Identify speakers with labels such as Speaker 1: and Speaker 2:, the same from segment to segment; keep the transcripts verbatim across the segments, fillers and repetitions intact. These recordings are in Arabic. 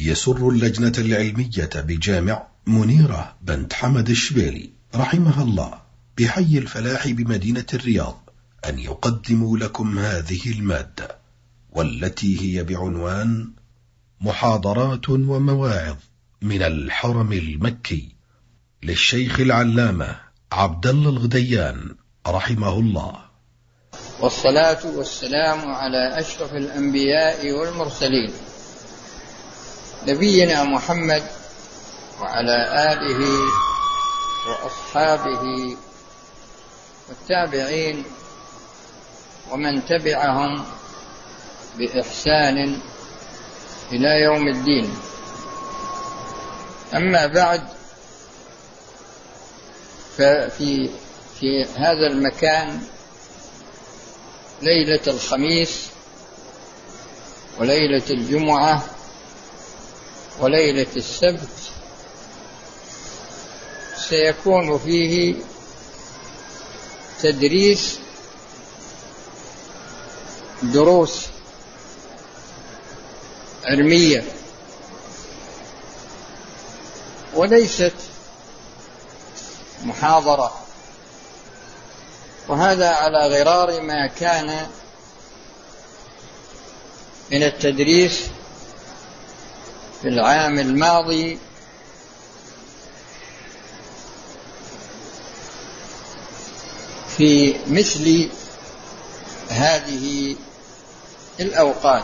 Speaker 1: يسر اللجنة العلمية بجامع منيرة بنت حمد الشبيلي رحمها الله بحي الفلاح بمدينة الرياض أن يقدموا لكم هذه المادة، والتي هي بعنوان محاضرات ومواعظ من الحرم المكي للشيخ العلامة عبد الله الغديان رحمه الله.
Speaker 2: والصلاة والسلام على أشرف الأنبياء والمرسلين نبينا محمد وعلى آله وأصحابه والتابعين ومن تبعهم بإحسان إلى يوم الدين. أما بعد، ففي في هذا المكان ليلة الخميس وليلة الجمعة وليلة السبت سيكون فيه تدريس دروس علمية، وليست محاضرة، وهذا على غرار ما كان من التدريس في العام الماضي في مثل هذه الأوقات.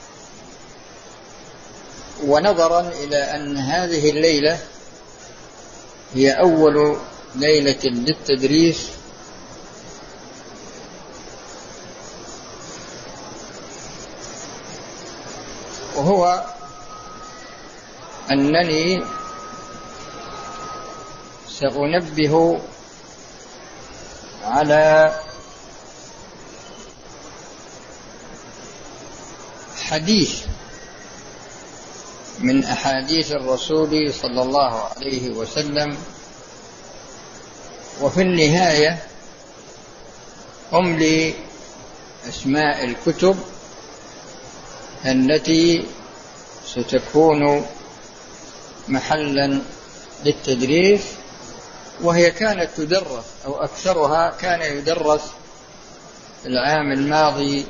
Speaker 2: ونظرا إلى أن هذه الليلة هي أول ليلة للتدريس، وهو أنني سأنبه على حديث من أحاديث الرسول صلى الله عليه وسلم، وفي النهاية أملي أسماء الكتب التي ستكون محلا للتدريس، وهي كانت تدرس أو أكثرها كان يدرس العام الماضي.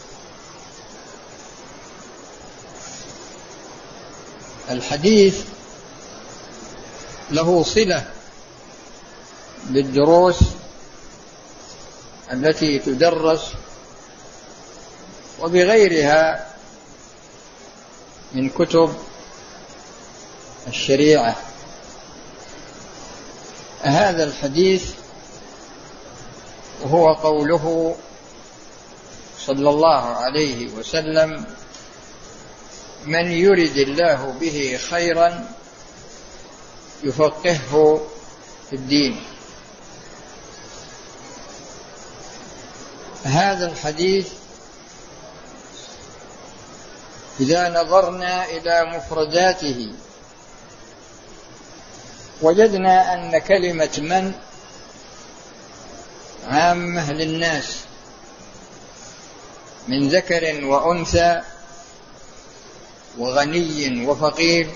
Speaker 2: الحديث له صلة بالدروس التي تدرس وبغيرها من كتب الشريعة. هذا الحديث وهو قوله صلى الله عليه وسلم: من يرد الله به خيرا يفقهه في الدين. هذا الحديث إذا نظرنا إلى مفرداته وجدنا أن كلمة من عامة للناس من ذكر وأنثى وغني وفقير،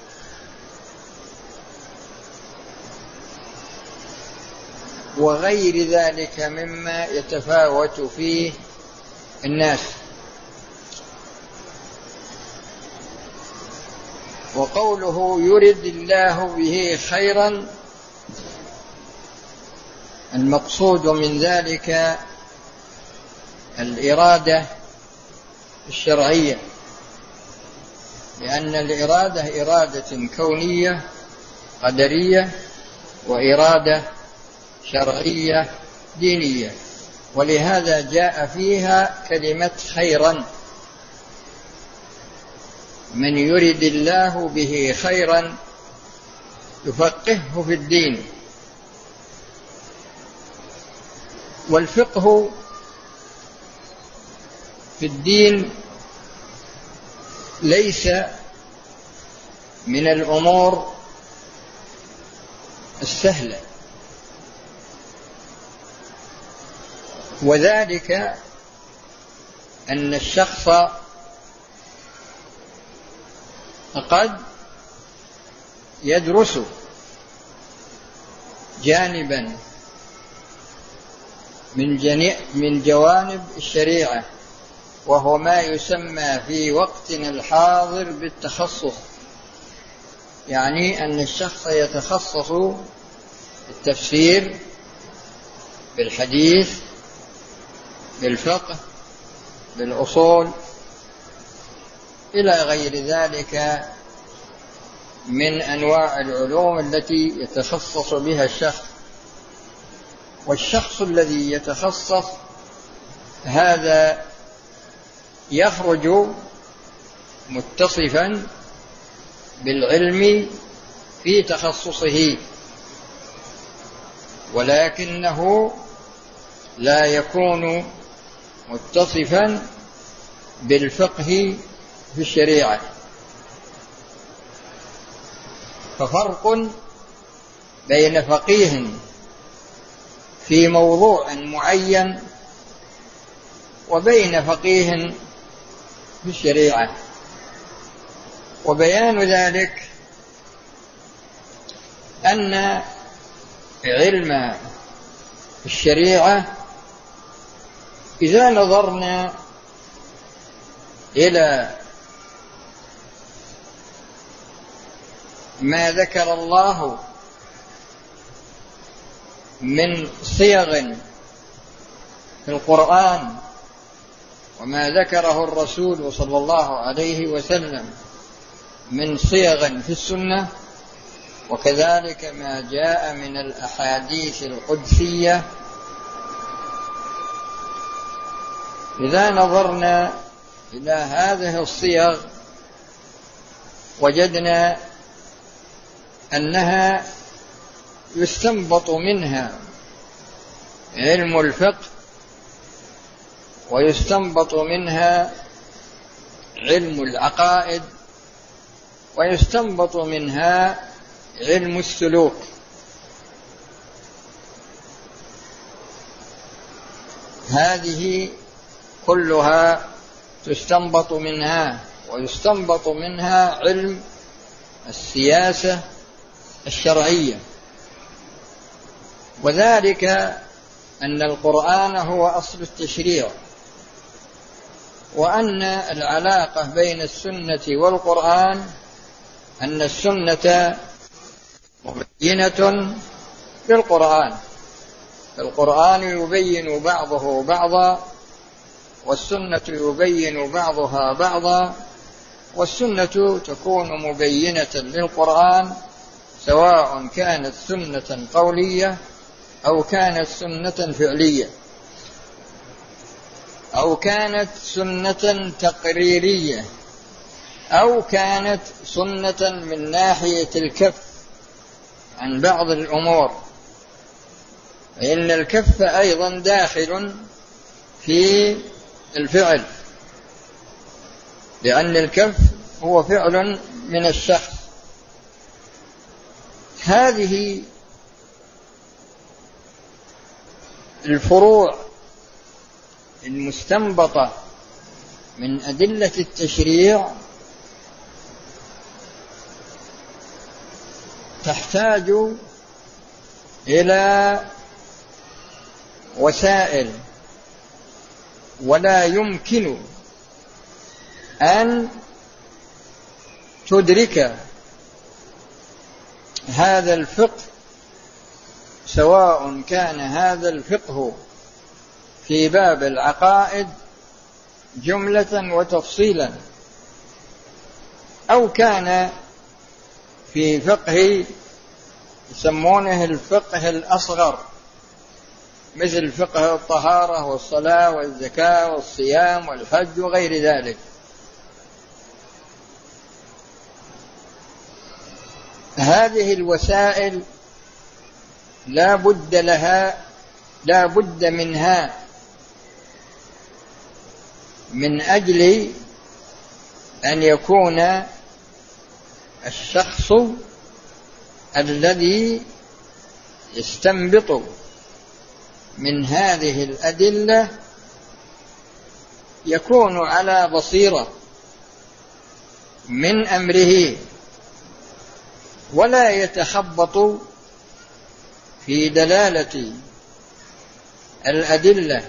Speaker 2: وغير ذلك مما يتفاوت فيه الناس. وقوله يرد الله به خيرا، المقصود من ذلك الإرادة الشرعية، لأن الإرادة إرادة كونية قدرية وإرادة شرعية دينية، ولهذا جاء فيها كلمة خيرا. من يرد الله به خيرا يفقهه في الدين. والفقه في الدين ليس من الأمور السهلة، وذلك أن الشخص قد يدرس جانبا من, من جوانب الشريعة، وهو ما يسمى في وقتنا الحاضر بالتخصص، يعني أن الشخص يتخصص بالتفسير، بالحديث، بالفقه، بالأصول، إلى غير ذلك من أنواع العلوم التي يتخصص بها الشخص. والشخص الذي يتخصص هذا يخرج متصفا بالعلم في تخصصه، ولكنه لا يكون متصفا بالفقه في الشريعة. ففرق بين فقيه في موضوع معين وبين فقيه في الشريعة. وبيان ذلك أن علم الشريعة إذا نظرنا إلى ما ذكر الله من صيغ في القرآن وما ذكره الرسول صلى الله عليه وسلم من صيغ في السنة، وكذلك ما جاء من الأحاديث القدسية، إذا نظرنا إلى هذه الصيغ وجدنا أنها يستنبط منها علم الفقه، ويستنبط منها علم العقائد، ويستنبط منها علم السلوك. هذه كلها تستنبط منها، ويستنبط منها علم السياسة الشرعية. وذلك أن القرآن هو أصل التشريع، وأن العلاقة بين السنة والقرآن أن السنة مبينة للقرآن، القرآن يبين بعضه بعضا، والسنة يبين بعضها بعضا، والسنة تكون مبينة للقرآن سواء كانت سنة قولية أو كانت سنة فعلية أو كانت سنة تقريرية أو كانت سنة من ناحية الكف عن بعض الأمور، فإن الكف أيضا داخل في الفعل، لأن الكف هو فعل من الشخص. هذه الفروع المستنبطة من أدلة التشريع تحتاج إلى وسائل، ولا يمكن أن تدرك هذا الفقه، سواء كان هذا الفقه في باب العقائد جملة وتفصيلا، أو كان في فقه يسمونه الفقه الأصغر، مثل فقه الطهارة والصلاة والزكاة والصيام والحج وغير ذلك. هذه الوسائل لا بد لها لا بد منها من أجل أن يكون الشخص الذي يستنبط من هذه الأدلة يكون على بصيرة من أمره، ولا يتخبط في دلالة الأدلة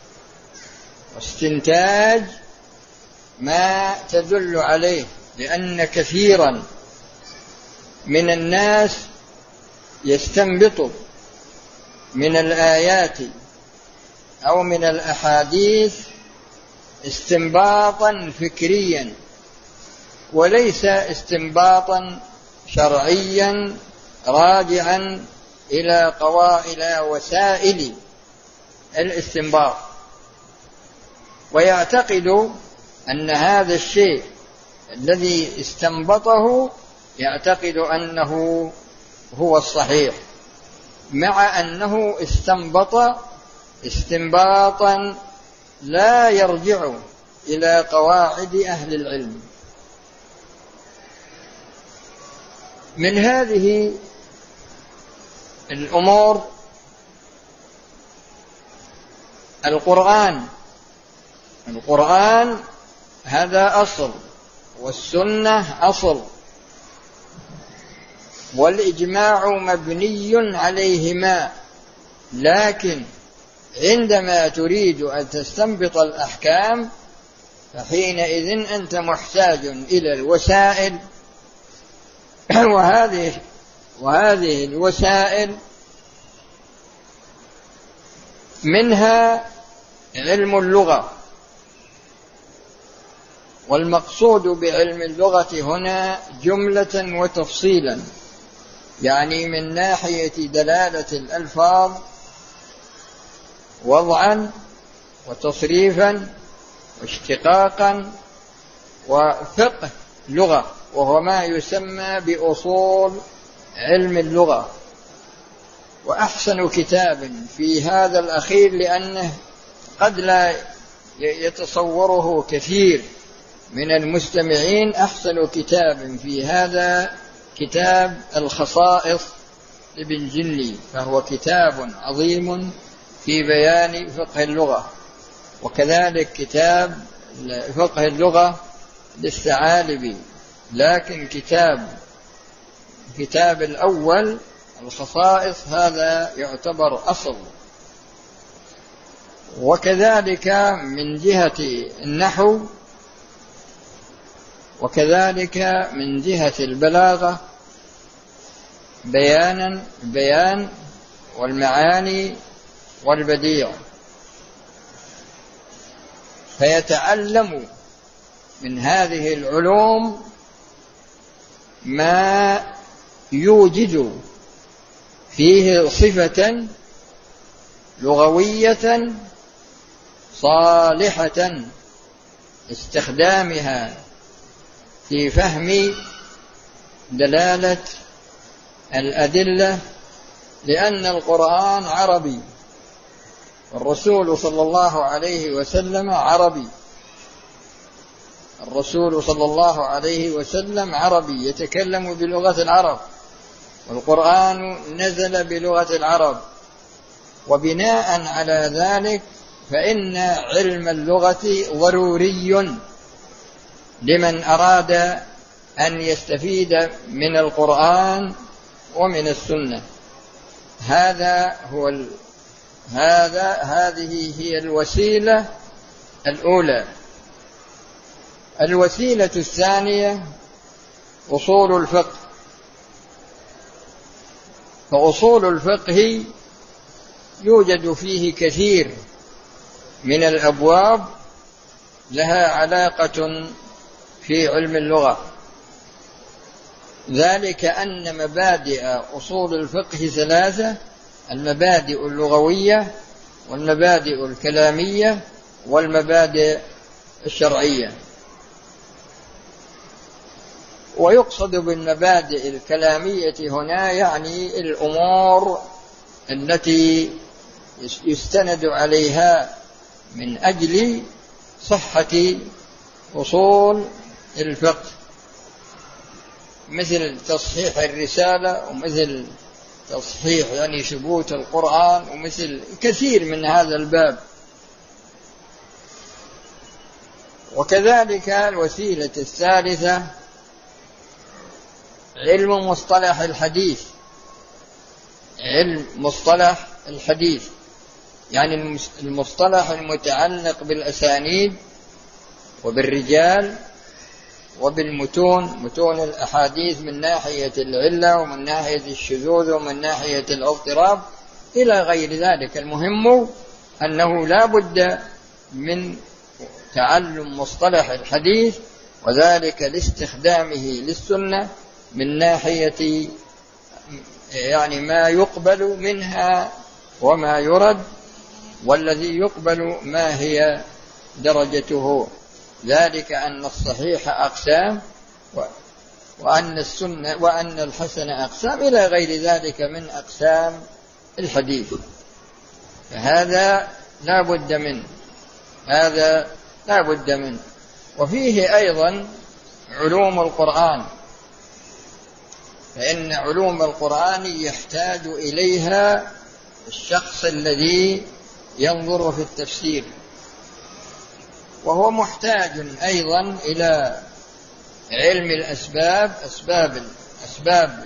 Speaker 2: واستنتاج ما تدل عليه، لأن كثيرا من الناس يستنبط من الآيات أو من الأحاديث استنباطا فكريا، وليس استنباطا شرعيا راجعا إلى قواعد وسائل الاستنباط، ويعتقد أن هذا الشيء الذي استنبطه يعتقد أنه هو الصحيح، مع أنه استنبط استنباطا لا يرجع إلى قواعد أهل العلم. من هذه الأمور القرآن القرآن هذا أصل، والسنة أصل، والإجماع مبني عليهما، لكن عندما تريد أن تستنبط الأحكام فحينئذ أنت محتاج إلى الوسائل، وهذه وهذه الوسائل منها علم اللغة. والمقصود بعلم اللغة هنا جملة وتفصيلا، يعني من ناحية دلالة الألفاظ وضعا وتصريفا واشتقاقا وفقه لغة، وهو ما يسمى بأصول علم اللغة. وأحسن كتاب في هذا الأخير، لأنه قد لا يتصوره كثير من المستمعين، أحسن كتاب في هذا كتاب الخصائص لابن جلي، فهو كتاب عظيم في بيان فقه اللغة. وكذلك كتاب فقه اللغة للثعالبي، لكن كتاب كتاب الأول الخصائص هذا يعتبر أصل. وكذلك من جهة النحو، وكذلك من جهة البلاغة بيانا بيان والمعاني والبديع، فيتعلم من هذه العلوم ما يوجد فيه صفة لغوية صالحة استخدامها في فهم دلالة الأدلة، لأن القرآن عربي، والرسول صلى الله عليه وسلم عربي الرسول صلى الله عليه وسلم عربي يتكلم بلغة العرب، والقرآن نزل بلغة العرب. وبناء على ذلك فإن علم اللغة ضروري لمن أراد أن يستفيد من القرآن ومن السنة. هذا هو ال... هذا هذه هي الوسيلة الأولى. الوسيلة الثانية أصول الفقه. فأصول الفقه يوجد فيه كثير من الأبواب لها علاقة في علم اللغة، ذلك أن مبادئ أصول الفقه ثلاثة: المبادئ اللغوية، والمبادئ الكلامية، والمبادئ الشرعية. ويقصد بالمبادئ الكلامية هنا يعني الأمور التي يستند عليها من أجل صحة أصول الفقه، مثل تصحيح الرسالة، ومثل تصحيح يعني ثبوت القرآن، ومثل كثير من هذا الباب. وكذلك الوسيلة الثالثة علم مصطلح الحديث، علم مصطلح الحديث يعني المصطلح المتعلق بالأسانيد وبالرجال وبالمتون، متون الأحاديث من ناحية العلة ومن ناحية الشذوذ ومن ناحية الاضطراب إلى غير ذلك. المهم أنه لا بد من تعلم مصطلح الحديث، وذلك لاستخدامه للسنة من ناحية يعني ما يقبل منها وما يرد، والذي يقبل ما هي درجته، ذلك أن الصحيح أقسام وأن السنة وأن الحسن أقسام إلى غير ذلك من أقسام الحديث. فهذا لا بد منه، هذا لا بد منه. وفيه أيضا علوم القرآن، فإن علوم القرآن يحتاج إليها الشخص الذي ينظر في التفسير، وهو محتاج أيضا إلى علم الأسباب، أسباب أسباب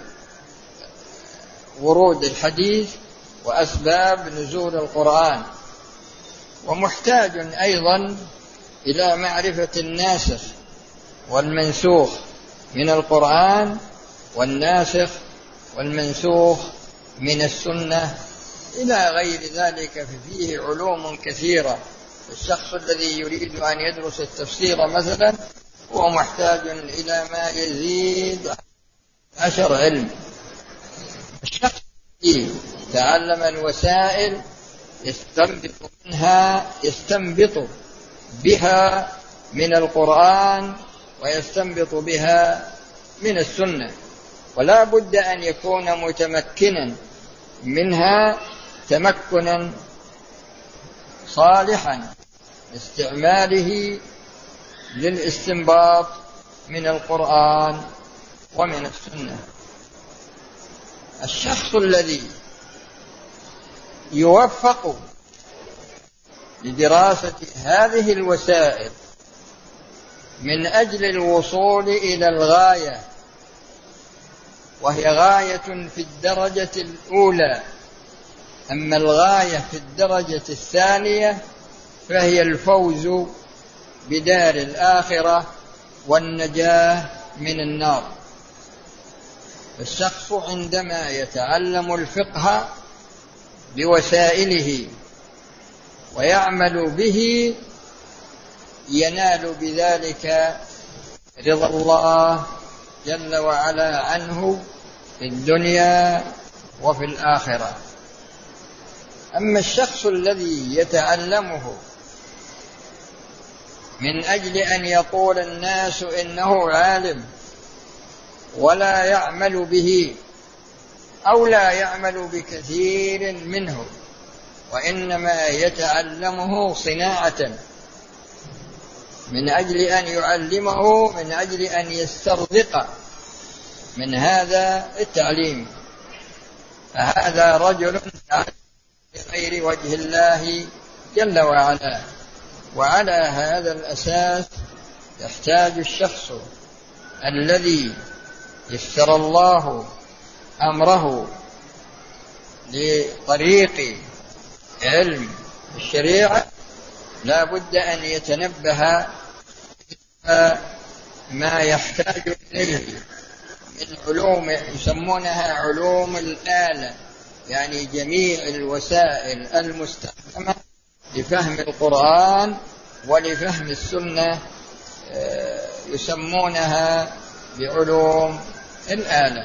Speaker 2: ورود الحديث وأسباب نزول القرآن، ومحتاج أيضا إلى معرفة الناسخ والمنسوخ من القرآن والناسخ والمنسوخ من السنة إلى غير ذلك. ففيه علوم كثيرة. الشخص الذي يريد أن يدرس التفسير مثلا هو محتاج إلى ما يزيد عشر علم. الشخص الذي تعلم الوسائل يستنبط منها يستنبط بها من القرآن ويستنبط بها من السنة، ولا بد أن يكون متمكنا منها تمكنا صالحا لاستعماله للاستنباط من القرآن ومن السنة. الشخص الذي يوفق لدراسة هذه الوسائل من أجل الوصول إلى الغاية، وهي غاية في الدرجة الأولى، أما الغاية في الدرجة الثانية فهي الفوز بدار الآخرة والنجاة من النار. الشخص عندما يتعلم الفقه بوسائله ويعمل به ينال بذلك رضا الله جل وعلا عنه في الدنيا وفي الآخرة. أما الشخص الذي يتعلمه من أجل أن يقول الناس إنه عالم ولا يعمل به أو لا يعمل بكثير منه، وإنما يتعلمه صناعة من أجل أن يعلمه، من أجل أن يسترزق من هذا التعليم، فهذا رجل بغير وجه الله جل وعلا. وعلى هذا الأساس يحتاج الشخص الذي يسر الله أمره لطريق علم الشريعة لا بد أن يتنبه ما يحتاج إليه من علوم يسمونها علوم الآلة، يعني جميع الوسائل المستخدمة لفهم القرآن ولفهم السنة يسمونها بعلوم الآلة،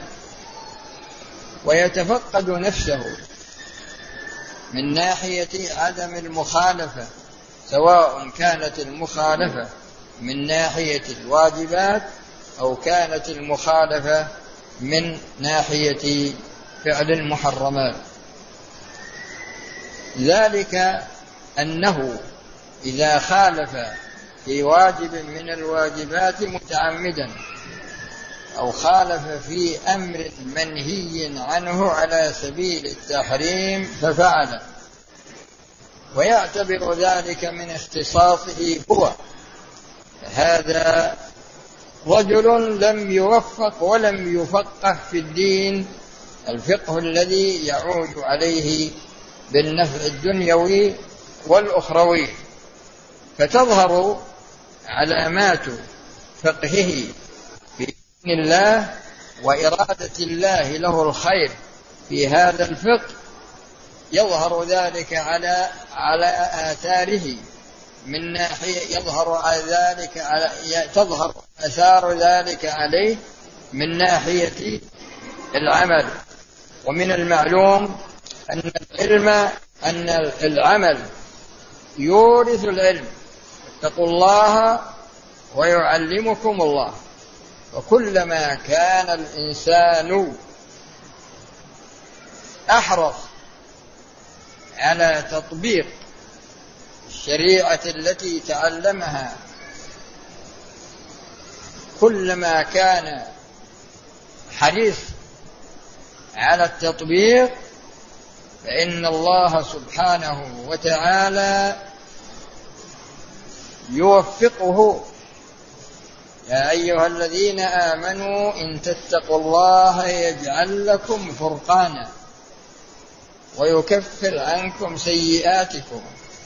Speaker 2: ويتفقد نفسه من ناحية عدم المخالفة، سواء كانت المخالفة من ناحية الواجبات أو كانت المخالفة من ناحية فعل المحرمات. ذلك أنه إذا خالف في واجب من الواجبات متعمدا أو خالف في أمر منهي عنه على سبيل التحريم ففعل، ويعتبر ذلك من اختصاصه هو، هذا رجل لم يوفق ولم يفقه في الدين الفقه الذي يعود عليه بالنفع الدنيوي والأخروي، فتظهر علامات فقهه في دين الله وإرادة الله له الخير في هذا الفقه، يظهر ذلك على على آثاره من ناحية يظهر ذلك على تظهر آثار ذلك عليه من ناحية العمل. ومن المعلوم أن العلم أن العمل يورث العلم، اتقوا الله ويعلمكم الله. وكلما كان الإنسان أحرص على تطبيق الشريعة التي تعلمها، كلما كان حريص على التطبيق، فإن الله سبحانه وتعالى يوفقه. يا أيها الذين آمنوا إن تتقوا الله يجعل لكم فرقانا ويكفر عنكم سيئاتكم.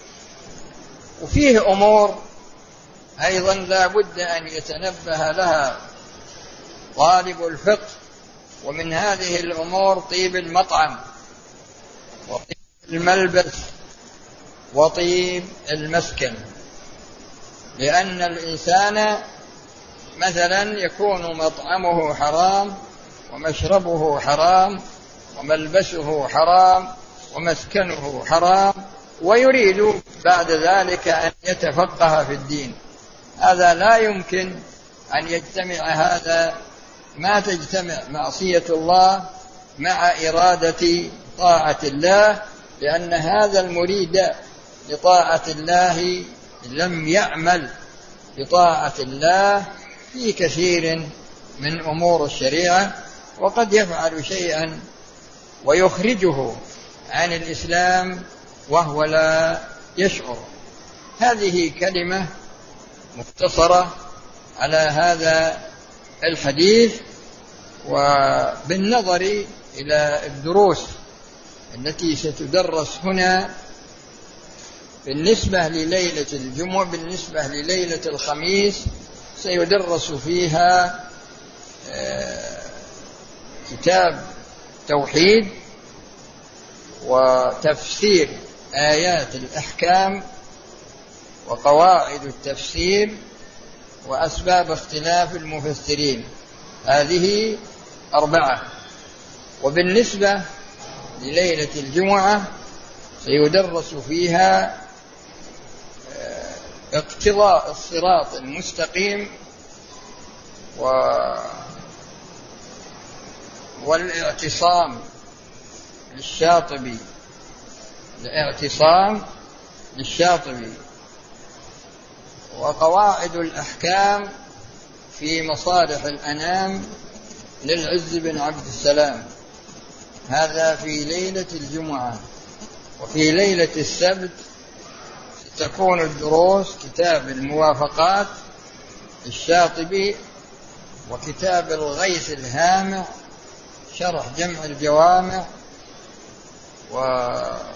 Speaker 2: وفيه أمور أيضا لا بد أن يتنبه لها طالب الفقه، ومن هذه الأمور طيب المطعم وطيب الملبس وطيب المسكن. لأن الإنسان مثلا يكون مطعمه حرام ومشربه حرام وملبسه حرام ومسكنه حرام، ويريد بعد ذلك أن يتفقه في الدين. هذا لا يمكن أن يجتمع، هذا ما تجتمع معصية الله مع إرادة طاعة الله، لأن هذا المريد لطاعة الله لم يعمل لطاعة الله في كثير من أمور الشريعة، وقد يفعل شيئا ويخرجه عن الإسلام وهو لا يشعر. هذه كلمة مختصرة على هذا الحديث. وبالنظر إلى الدروس التي ستدرس هنا بالنسبة لليلة الجمعة، بالنسبة لليلة الخميس سيدرس فيها كتاب توحيد وتفسير آيات الأحكام وقواعد التفسير وأسباب اختلاف المفسرين، هذه أربعة. وبالنسبة لليلة الجمعة سيدرس فيها اقتضاء الصراط المستقيم و والاعتصام للشاطبي الاعتصام للشاطبي وقواعد الأحكام في مصالح الأنام للعز بن عبد السلام، هذا في ليلة الجمعة. وفي ليلة السبت ستكون الدروس كتاب الموافقات للشاطبي، وكتاب الغيث الهامع شرح جمع الجوامع، و...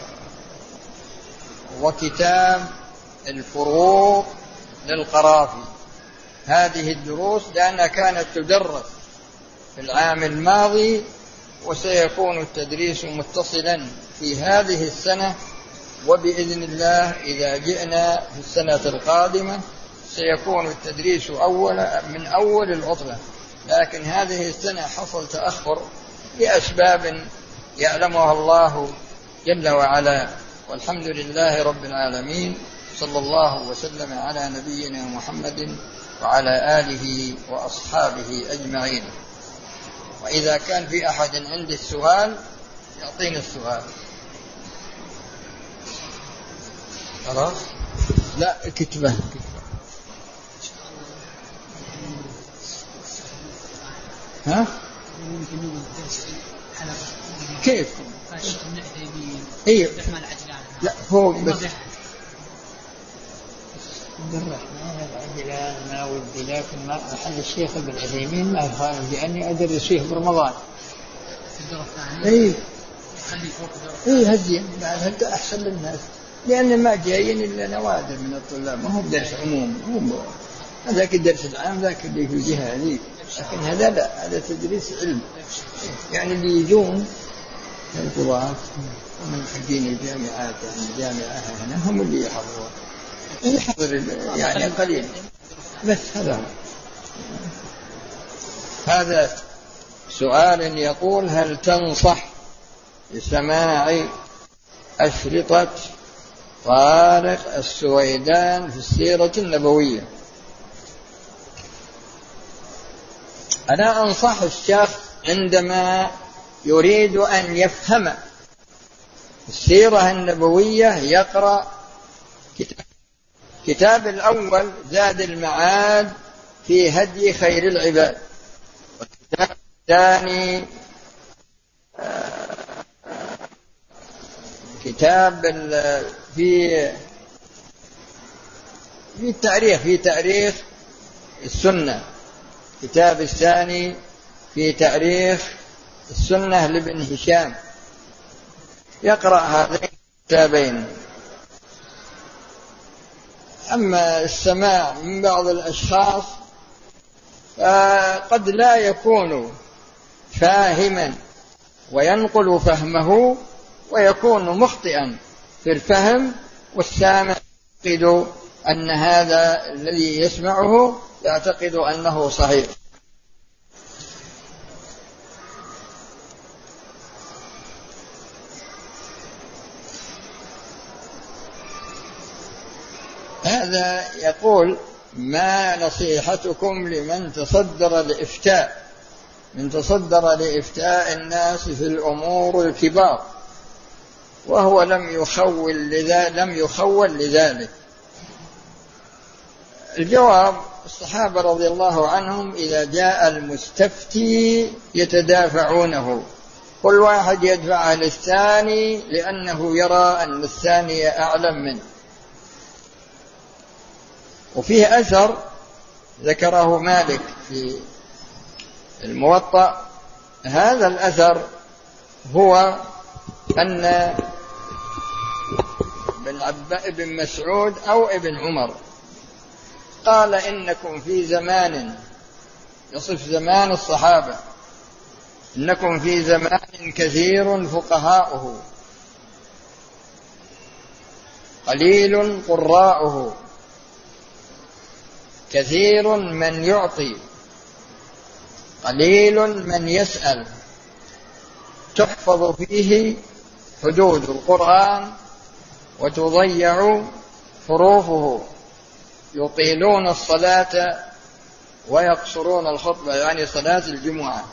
Speaker 2: وكتاب الفروق للقرافي. هذه الدروس لأنها كانت تدرس في العام الماضي، وسيكون التدريس متصلا في هذه السنة، وبإذن الله إذا جئنا في السنة القادمة سيكون التدريس أول من أول العطلة. لكن هذه السنة حصل تأخر لأسباب يعلمها الله جل وعلا، والحمد لله رب العالمين. صلى الله وسلم على نبينا محمد وعلى آله وأصحابه أجمعين. وإذا كان في أحد عنده السؤال يعطينا السؤال. خلاص؟ لا كتبه ها؟ كيف؟ ايه لا فوق بس عبد الرحمن العجلان ما ودي، لكن ما أحل الشيخ ابن عثيمين ما يخالف لأني أدرس فيه برمضان. إيه إيه هزين بعد هذا أحسن للناس، لأن ما جايين إلا نوادر من الطلاب، ما هو درس عموم، هذاك الدرس العام ذاك اللي في الجهة هذه، لكن هذا لا، هذا تدريس علم. يعني اللي يجون من القضاة ومن حقين الجامعات، يعني الجامعة هنا هم اللي يحضرون، يحضر يعني قليل بس. هذا هذا سؤال يقول: هل تنصح بسماع أشرطة طارق السويدان في السيرة النبوية؟ أنا أنصح الشخص عندما يريد أن يفهم السيرة النبوية يقرأ كتاب كتاب الأول زاد المعاد في هدي خير العباد، والكتاب الثاني كتاب في في التاريخ في تاريخ السنة، الكتاب الثاني في تاريخ السنة لابن هشام، يقرأ هذين الكتابين. أما السماع من بعض الأشخاص فقد لا يكون فاهما وينقل فهمه ويكون مخطئا في الفهم، والسامع يعتقد أن هذا الذي يسمعه يعتقد أنه صحيح. هذا يقول: ما نصيحتكم لمن تصدر لإفتاء من تصدر لإفتاء الناس في الأمور الكبار وهو لم يخول لذلك لم يخول لذلك؟ الجواب: الصحابة رضي الله عنهم إذا جاء المستفتي يتدافعونه، كل واحد يدفع للثاني لأنه يرى أن الثاني أعلم منه. وفيه أثر ذكره مالك في الموطأ، هذا الأثر هو أن ابن مسعود أو ابن عمر قال: إنكم في زمان، يصف زمان الصحابة، إنكم في زمان كثير فقهاؤه قليل قراؤه، كثير من يعطي قليل من يسأل، تحفظ فيه حدود القرآن وتضيع حروفه، يطيلون الصلاة ويقصرون الخطبة، يعني صلاة الجمعة.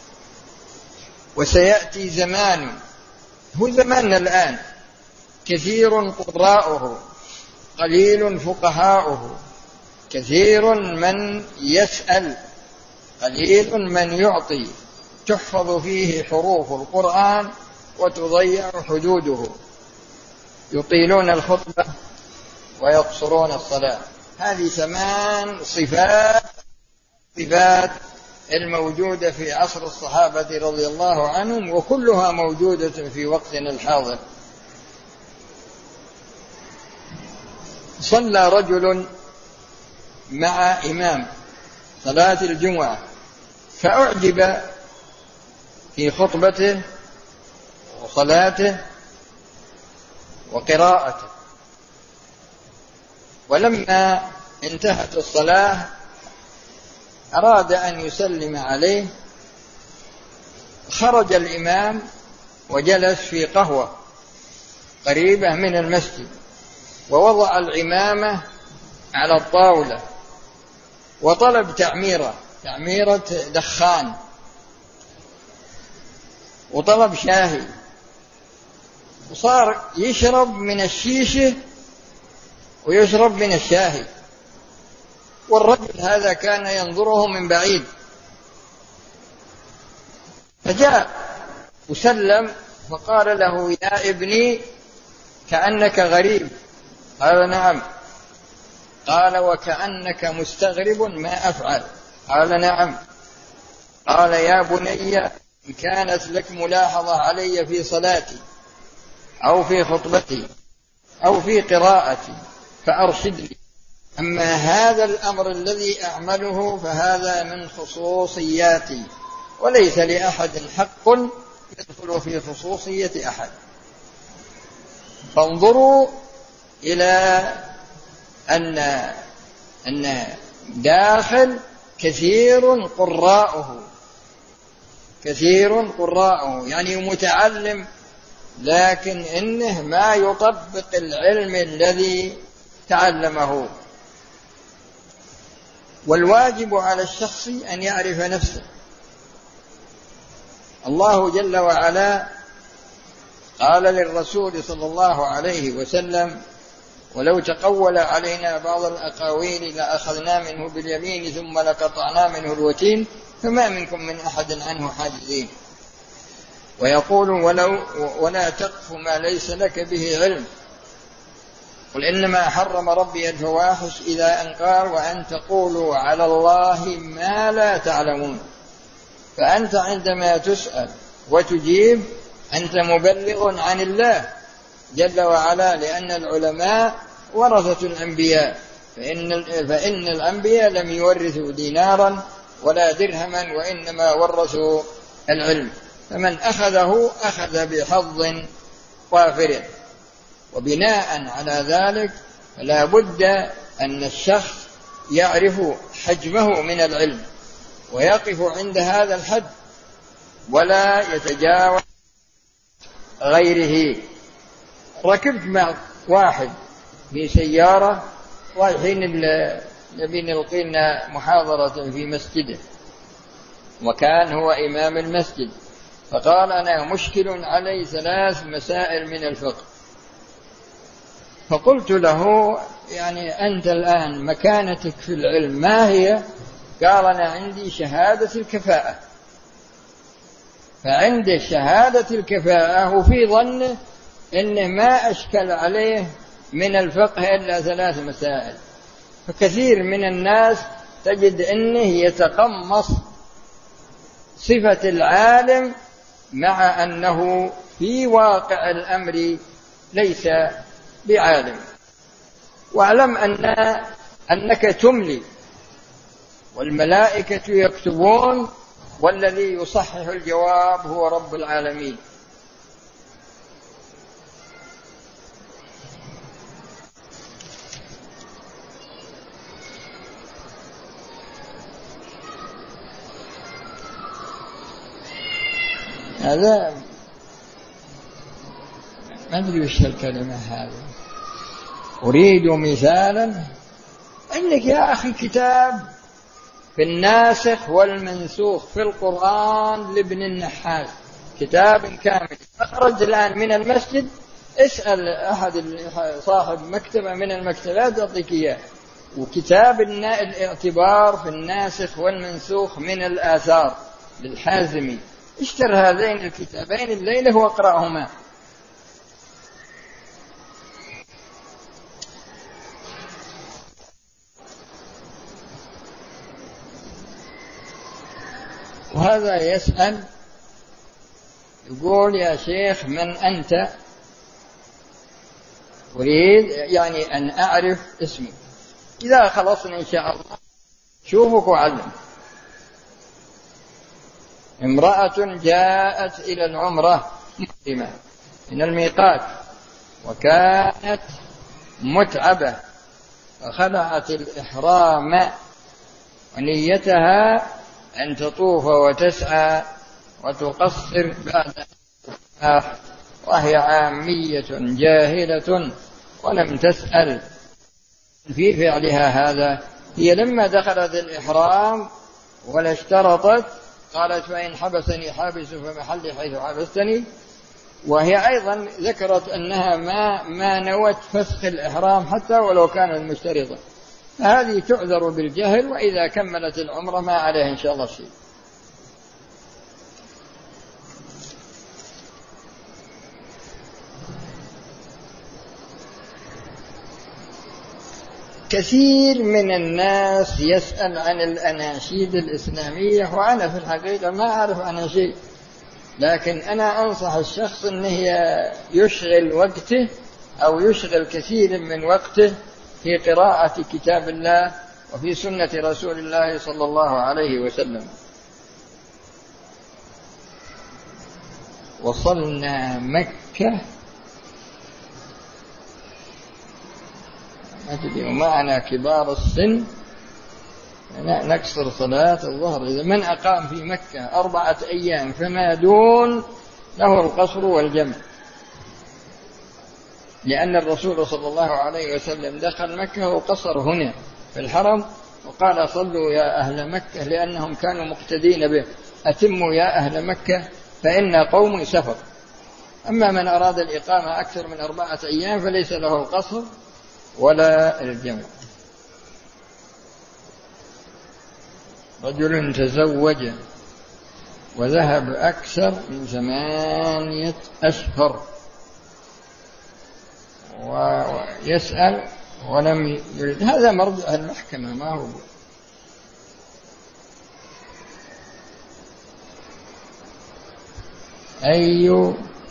Speaker 2: وسيأتي زمان، هو زماننا الآن، كثير قراؤه قليل فقهاؤه، كثير من يسأل قليل من يعطي، تحفظ فيه حروف القرآن وتضيع حدوده، يطيلون الخطبة ويقصرون الصلاة. هذه ثمان صفات صفات الموجودة في عصر الصحابة رضي الله عنهم، وكلها موجودة في وقتنا الحاضر. صلى رجل مع إمام صلاة الجمعة فأعجب في خطبته وصلاته وقراءته، ولما انتهت الصلاة أراد أن يسلم عليه، خرج الإمام وجلس في قهوة قريبة من المسجد، ووضع العمامة على الطاولة وطلب تعميرة تعميرة دخان، وطلب شاهي، وصار يشرب من الشيشة ويشرب من الشاهي، والرجل هذا كان ينظره من بعيد، فجاء وسلم فقال له: يا ابني كأنك غريب. قال: نعم. قال وكأنك مستغرب ما أفعل. قال نعم. قال يا بني إن كانت لك ملاحظة علي في صلاتي أو في خطبتي أو في قراءتي فأرشدني، أما هذا الأمر الذي أعمله فهذا من خصوصياتي وليس لأحد حق يدخل في خصوصية أحد. فانظروا إلى أن أن داخل كثير قراءه كثير قراءه يعني متعلم، لكن إنه ما يطبق العلم الذي تعلمه. والواجب على الشخص أن يعرف نفسه. الله جل وعلا قال للرسول صلى الله عليه وسلم ولو تقول علينا بعض الأقاويل لأخذنا منه باليمين ثم لقطعنا منه الوتين فما منكم من أحد عنه حاجزين. ويقول ولو ولا تقف ما ليس لك به علم، قل إنما حرم ربي الفواحش إذا أن قال وأن تقولوا على الله ما لا تعلمون. فأنت عندما تسأل وتجيب أنت مبلغ عن الله جل وعلا، لأن العلماء ورثة الأنبياء، فإن, فإن الأنبياء لم يورثوا دينارا ولا درهما وإنما ورثوا العلم، فمن أخذه أخذ بحظ وافر. وبناء على ذلك فلا بد أن الشخص يعرف حجمه من العلم ويقف عند هذا الحد ولا يتجاوز غيره. ركبت مع واحد في سيارة رايحين نبي نلقي لنا محاضرة في مسجده، وكان هو إمام المسجد، فقال أنا مشكل علي ثلاث مسائل من الفقه. فقلت له يعني أنت الآن مكانتك في العلم ما هي؟ قال أنا عندي شهادة الكفاءة. فعند شهادة الكفاءة وفي ظنه إنه ما أشكل عليه من الفقه إلا ثلاث مسائل. فكثير من الناس تجد إنه يتقمص صفة العالم مع أنه في واقع الأمر ليس بعالم. واعلم أن أنك تملي والملائكة يكتبون والذي يصحح الجواب هو رب العالمين. هذا ما أدري وش الكلمة هذه. أريد مثالا. عندك يا أخي كتاب في الناسخ والمنسوخ في القرآن لابن النحاس، كتاب كامل أخرج الآن من المسجد. اسأل أحد صاحب مكتبة من المكتبات يعطيك إياه. وكتاب الاعتبار في الناسخ والمنسوخ من الآثار للحازمي. اشتر هذين الكتابين الليلة واقرأهما. وهذا يسأل يقول يا شيخ من أنت؟ أريد يعني أن أعرف اسمي. إذا خلصنا إن شاء الله شوفك وعلم. امرأة جاءت إلى العمرة محرمة من الميقات وكانت متعبة فخلعت الإحرام ونيتها أن تطوف وتسعى وتقصر بعد النكاح، وهي عامية جاهلة ولم تسأل في فعلها هذا. هي لما دخلت الإحرام ولا اشترطت قالت فإن حبسني حابس فمحلي حيث حبستني. وهي أيضا ذكرت أنها ما, ما نوت فسخ الإحرام حتى ولو كانت مشترطة. هذه تعذر بالجهل، وإذا كملت العمرة ما عليها إن شاء الله شيء. كثير من الناس يسأل عن الأناشيد الإسلامية، وأنا في الحقيقة ما أعرف عنها شيء، لكن أنا أنصح الشخص أنه يشغل وقته أو يشغل كثير من وقته في قراءة كتاب الله وفي سنة رسول الله صلى الله عليه وسلم. وصلنا مكة ومعنا كبار السن نكسر صلاة الظهر. إذا من أقام في مكة أربعة أيام فما دون له القصر والجمع، لأن الرسول صلى الله عليه وسلم دخل مكة وقصر هنا في الحرم وقال صلوا يا أهل مكة، لأنهم كانوا مقتدين به، أتموا يا أهل مكة فإن قوم سفر. أما من أراد الإقامة أكثر من أربعة أيام فليس له القصر ولا الجمع. رجل تزوج وذهب أكثر من ثمانية أشهر ويسأل ولم يرد، هذا مرجع المحكمة ما هو. أي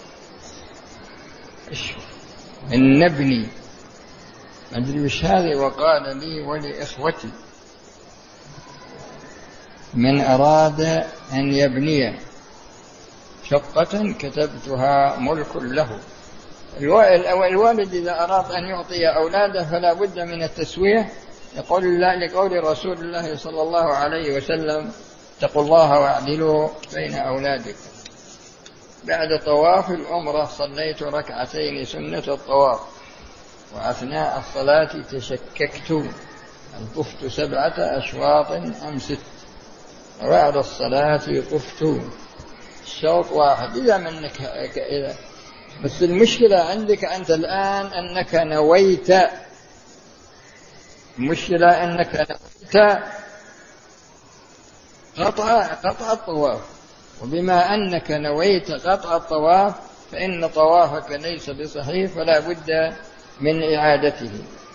Speaker 2: النبني أدري وش هذه. وقال لي ولإخوتي من أراد أن يبني شقة كتبتها ملك له. الوالد إذا أراد أن يعطي أولاده فلا بد من التسوية، يقول الله لقول رسول الله صلى الله عليه وسلم اتقوا الله واعدلوا بين أولادكم. بعد طواف العمرة صليت ركعتين سنة الطواف، وأثناء الصلاة تشككت هل طفت سبعة أشواط أم ست، وبعد الصلاة طفت الشوط واحد. إذا منك إذا بس المشكلة عندك أنت الآن أنك نويت، المشكلة أنك نويت قطع قطع الطواف، وبما أنك نويت قطع الطواف فإن طوافك ليس بصحيح فلا بد من إعادته.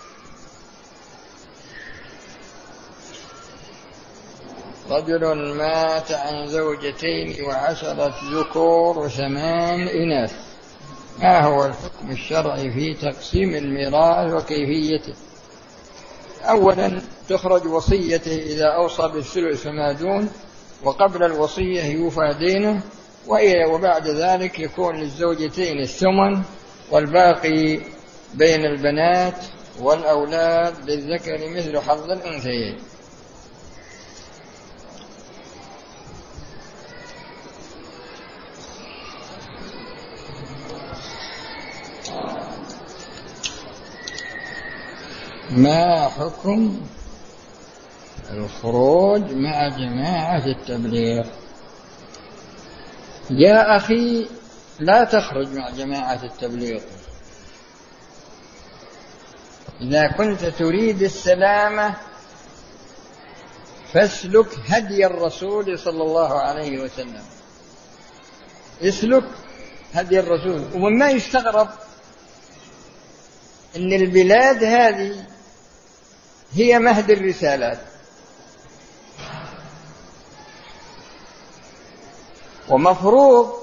Speaker 2: رجل مات عن زوجتين وعشرة ذكور وثمان إناث، ما هو الحكم الشرعي في تقسيم الميراث وكيفيته؟ أولا تخرج وصيته إذا أوصى بالثلث فما دون، وقبل الوصية يوفى دينه، وبعد ذلك يكون للزوجتين الثمن، والباقي بين البنات والأولاد للذكر مثل حظ الأنثيين. ما حكم الخروج مع جماعة التبليغ؟ يا أخي لا تخرج مع جماعة التبليغ. إذا كنت تريد السلامة فاسلك هدي الرسول صلى الله عليه وسلم، اسلك هدي الرسول. ومما يستغرب أن البلاد هذه هي مهد الرسالات، ومفروض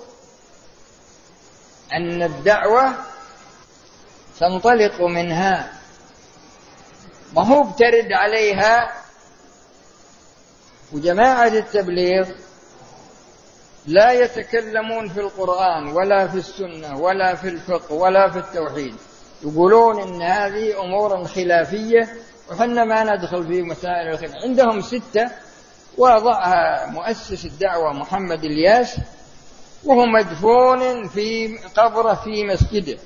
Speaker 2: أن الدعوة تنطلق منها، ما هو بترد عليها. وجماعة التبليغ لا يتكلمون في القرآن ولا في السنة ولا في الفقه ولا في التوحيد، يقولون إن هذه أمور خلافية وحنا ما ندخل في مسائل الخلاف. عندهم ستة وضعها مؤسس الدعوة محمد الياس، وهو مدفون في قبره في مسجده.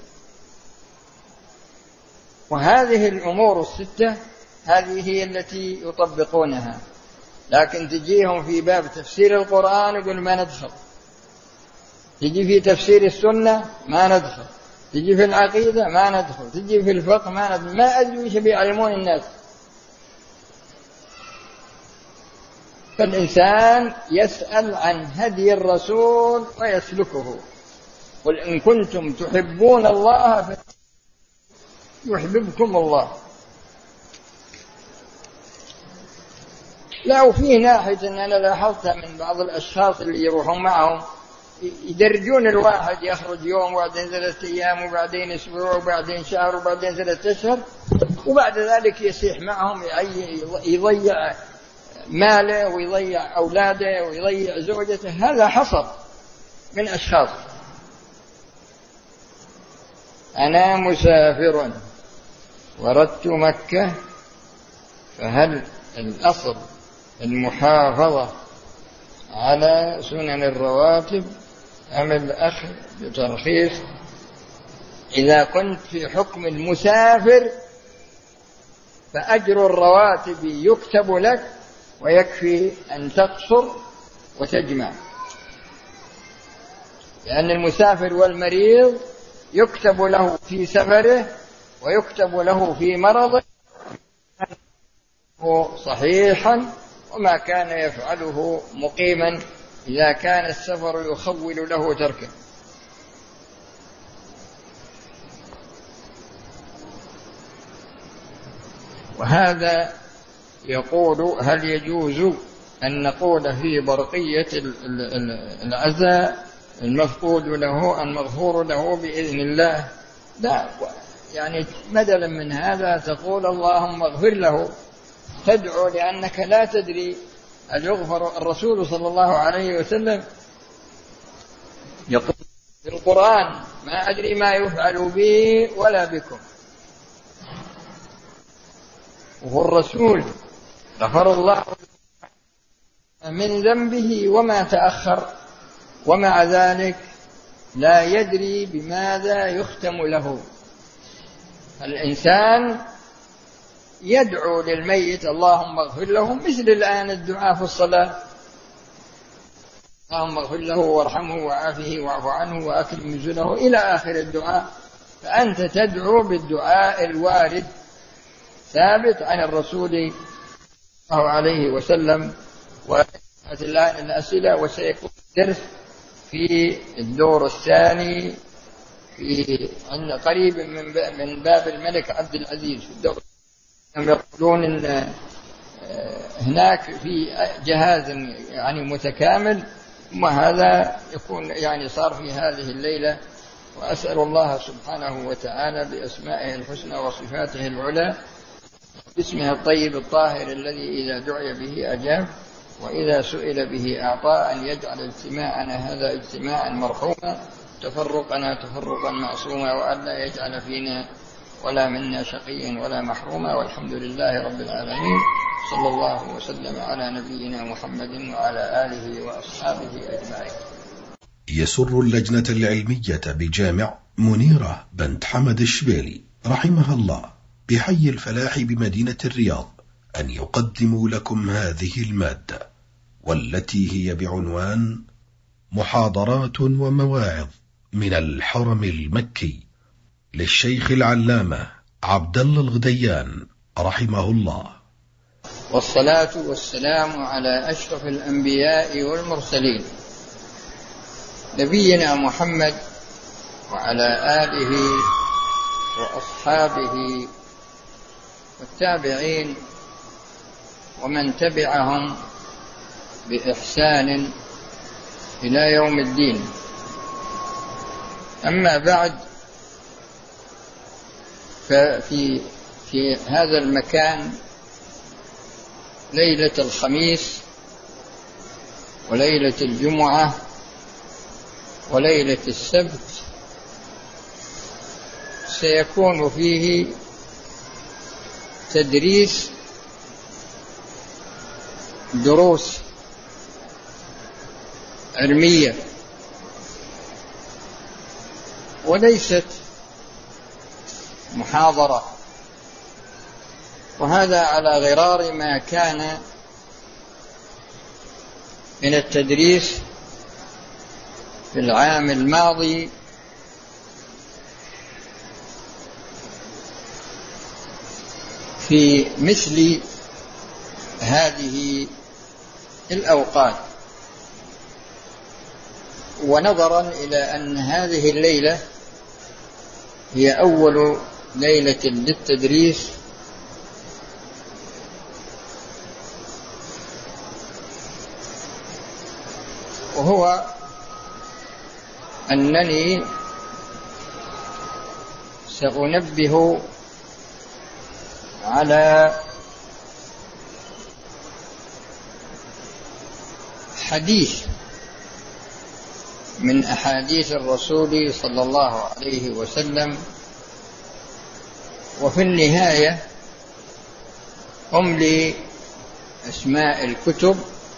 Speaker 2: وهذه الأمور الستة هذه هي التي يطبقونها، لكن تجيهم في باب تفسير القرآن يقول ما ندخل، تجي في تفسير السنة ما ندخل، تجي في العقيدة ما ندخل، تجي في الفقه ما ندخل. ما أدري وش بيعلمون الناس. فالإنسان يسأل عن هدي الرسول ويسلكه. قل إن كنتم تحبون الله فيحببكم الله. لا، وفي ناحية أن أنا لاحظتها من بعض الأشخاص اللي يروحون معهم يدرجون الواحد، يخرج يوم وبعدين ثلاثة أيام وبعدين أسبوع وبعدين شهر وبعدين ثلاثة أشهر، وبعد ذلك يصيح معهم يضيع ماله ويضيع أولاده ويضيع زوجته. هذا حصل من أشخاص. أنا مسافر وردت مكة، فهل الأصل المحافظة على سنن الرواتب أم الأخذ بترخيص؟ إذا كنت في حكم المسافر فأجر الرواتب يكتب لك ويكفي أن تقصر وتجمع، لأن المسافر والمريض يكتب له في سفره ويكتب له في مرضه صحيحا، وما كان يفعله مقيما إذا كان السفر يخول له تركه. وهذا يقول: هل يجوز أن نقول في برقية العزاء المفقود له المغفور له بإذن الله؟ لا، يعني بدلا من هذا تقول اللهم اغفر له، تدعو، لأنك لا تدري أن يغفر. الرسول صلى الله عليه وسلم يقول في القرآن: ما أدري ما يفعل بي ولا بكم. وهو الرسول غفر الله من ذنبه وما تأخر، ومع ذلك لا يدري بماذا يختم له. الإنسان يدعو للميت اللهم اغفر له، مثل الآن الدعاء في الصلاة: اللهم اغفر له وارحمه وعافه واعف عنه وأكرم نزله إلى آخر الدعاء. فأنت تدعو بالدعاء الوارد ثابت عن الرسول صلى الله عليه وسلم. الآن الأسئلة، وسيكون الدرس في الدور الثاني في قريب من باب الملك عبد العزيز. في الدور يقولون إن هناك في جهاز يعني متكامل، وهذا يكون يعني صار في هذه الليلة. وأسأل الله سبحانه وتعالى بأسمائه الحسنى وصفاته العلى، باسمه الطيب الطاهر الذي إذا دعي به أجاب وإذا سئل به أعطى، أن يجعل اجتماعنا هذا اجتماعا مرحوما، تفرقنا تفرقا معصوما، وأن لا يجعل فينا ولا منا شقيا ولا محروما. والحمد لله رب العالمين، صلى الله وسلم على نبينا محمد وعلى آله وأصحابه أجمعين.
Speaker 1: يسر اللجنة العلمية بجامع منيرة بنت حمد الشبيلي رحمها الله بحي الفلاح بمدينة الرياض أن يقدموا لكم هذه المادة، والتي هي بعنوان محاضرات ومواعظ من الحرم المكي للشيخ العلامة عبد الله الغديان رحمه الله.
Speaker 2: والصلاة والسلام على أشرف الأنبياء والمرسلين، نبينا محمد وعلى آله وأصحابه والتابعين ومن تبعهم بإحسان إلى يوم الدين. أما بعد، ففي في هذا المكان ليلة الخميس وليلة الجمعة وليلة السبت سيكون فيه تدريس دروس علمية، وليست محاضرة، وهذا على غرار ما كان من التدريس في العام الماضي في مثل هذه الأوقات. ونظرا إلى أن هذه الليلة هي أول ليلة للتدريس، وهو أنني سأنبه على حديث من أحاديث الرسول صلى الله عليه وسلم، وفي النهاية أملي أسماء الكتب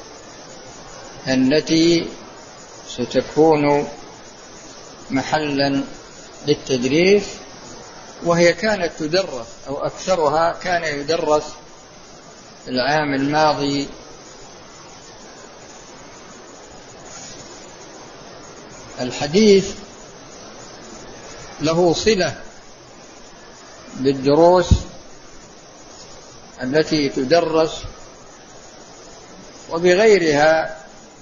Speaker 2: التي ستكون محلا للتدريس، وهي كانت تدرس أو أكثرها كان يدرس العام الماضي. الحديث له صلة بالدروس التي تدرس وبغيرها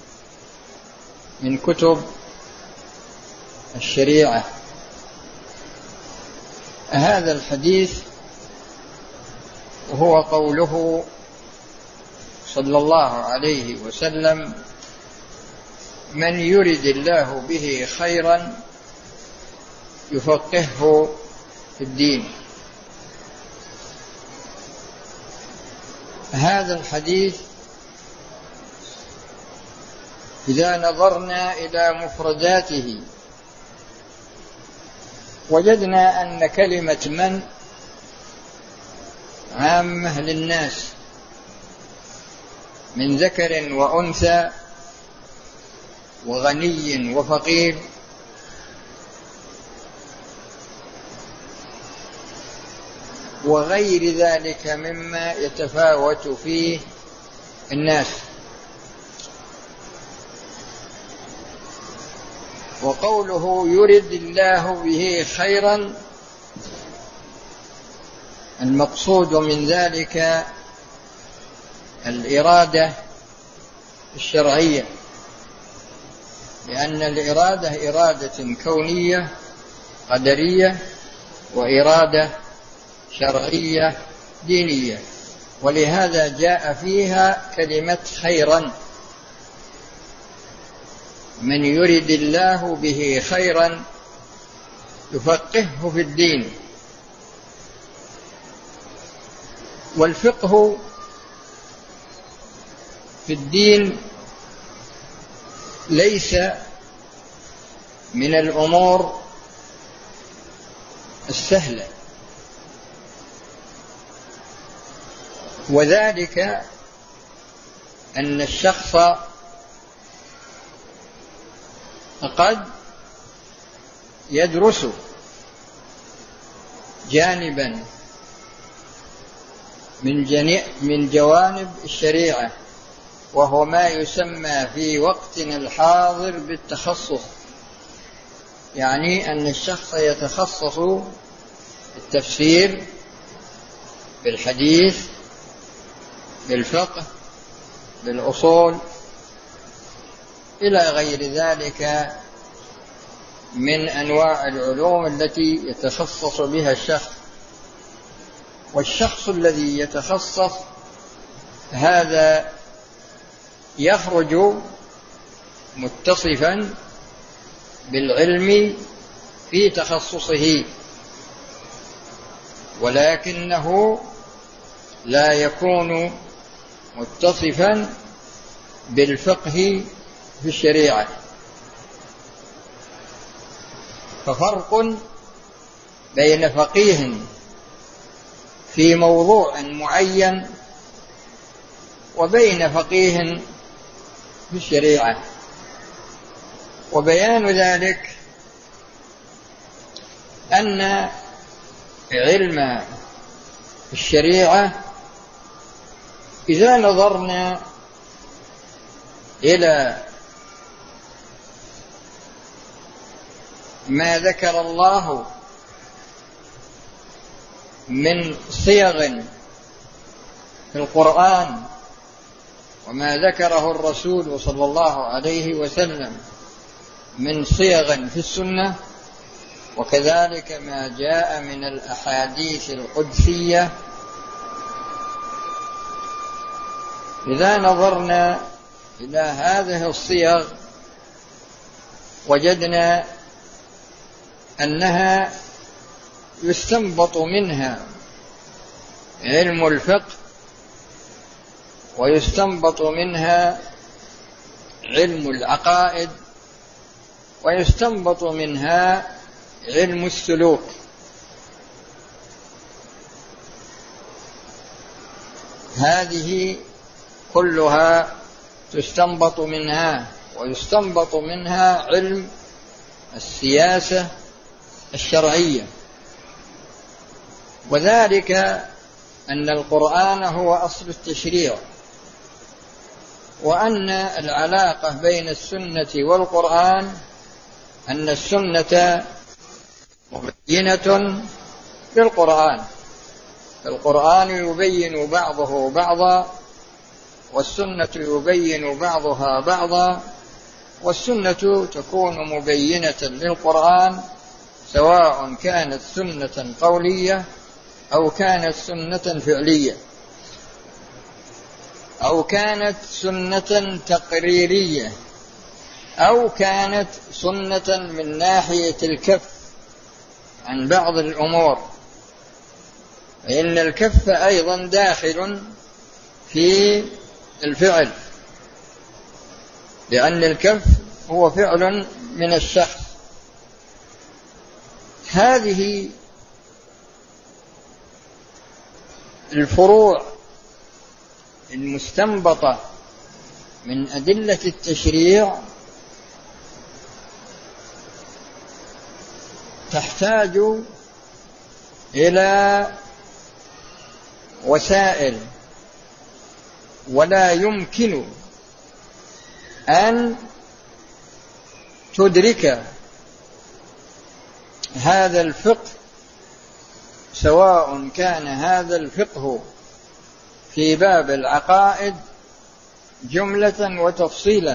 Speaker 2: من كتب الشريعة. هذا الحديث وهو قوله صلى الله عليه وسلم: من يرد الله به خيرا يفقهه في الدين. هذا الحديث إذا نظرنا إلى مفرداته وجدنا أن كلمة من عامة للناس من ذكر وأنثى وغني وفقير، وغير ذلك مما يتفاوت فيه الناس. وقوله يرد الله به خيرا، المقصود من ذلك الإرادة الشرعية، لأن الإرادة إرادة كونية قدرية وإرادة شرعية دينية، ولهذا جاء فيها كلمة خيرا. من يرد الله به خيرا يفقهه في الدين. والفقه في الدين ليس من الأمور السهلة، وذلك أن الشخص قد يدرس جانبا من, من جوانب الشريعة، وهو ما يسمى في وقتنا الحاضر بالتخصص، يعني أن الشخص يتخصص بالتفسير، بالحديث، بالفقه، بالأصول، إلى غير ذلك من أنواع العلوم التي يتخصص بها الشخص. والشخص الذي يتخصص هذا يخرج متصفا بالعلم في تخصصه، ولكنه لا يكون متصفا بالفقه في الشريعة. ففرق بين فقيه في موضوع معين وبين فقيه في الشريعة. وبيان ذلك أن علم الشريعة إذا نظرنا إلى ما ذكر الله من صيغ في القرآن وما ذكره الرسول صلى الله عليه وسلم من صيغ في السنة، وكذلك ما جاء من الأحاديث القدسية، إذا نظرنا إلى هذه الصيغ وجدنا أنها يستنبط منها علم الفقه، ويستنبط منها علم العقائد، ويستنبط منها علم السلوك. هذه كلها تستنبط منها، ويستنبط منها علم السياسة الشرعية. وذلك أن القرآن هو أصل التشريع، وأن العلاقة بين السنة والقرآن أن السنة مبينة للقرآن، القرآن يبين بعضه بعضا، والسنة يبين بعضها بعضا، والسنة تكون مبينة للقرآن سواء كانت سنة قولية أو كانت سنة فعلية أو كانت سنة تقريرية أو كانت سنة من ناحية الكف عن بعض الأمور، فإن الكف أيضا داخل في الفعل، لأن الكف هو فعل من الشخص. هذه الفروع المستنبطة من أدلة التشريع تحتاج إلى وسائل، ولا يمكن أن تدرك هذا الفقه، سواء كان هذا الفقه في باب العقائد جملة وتفصيلا،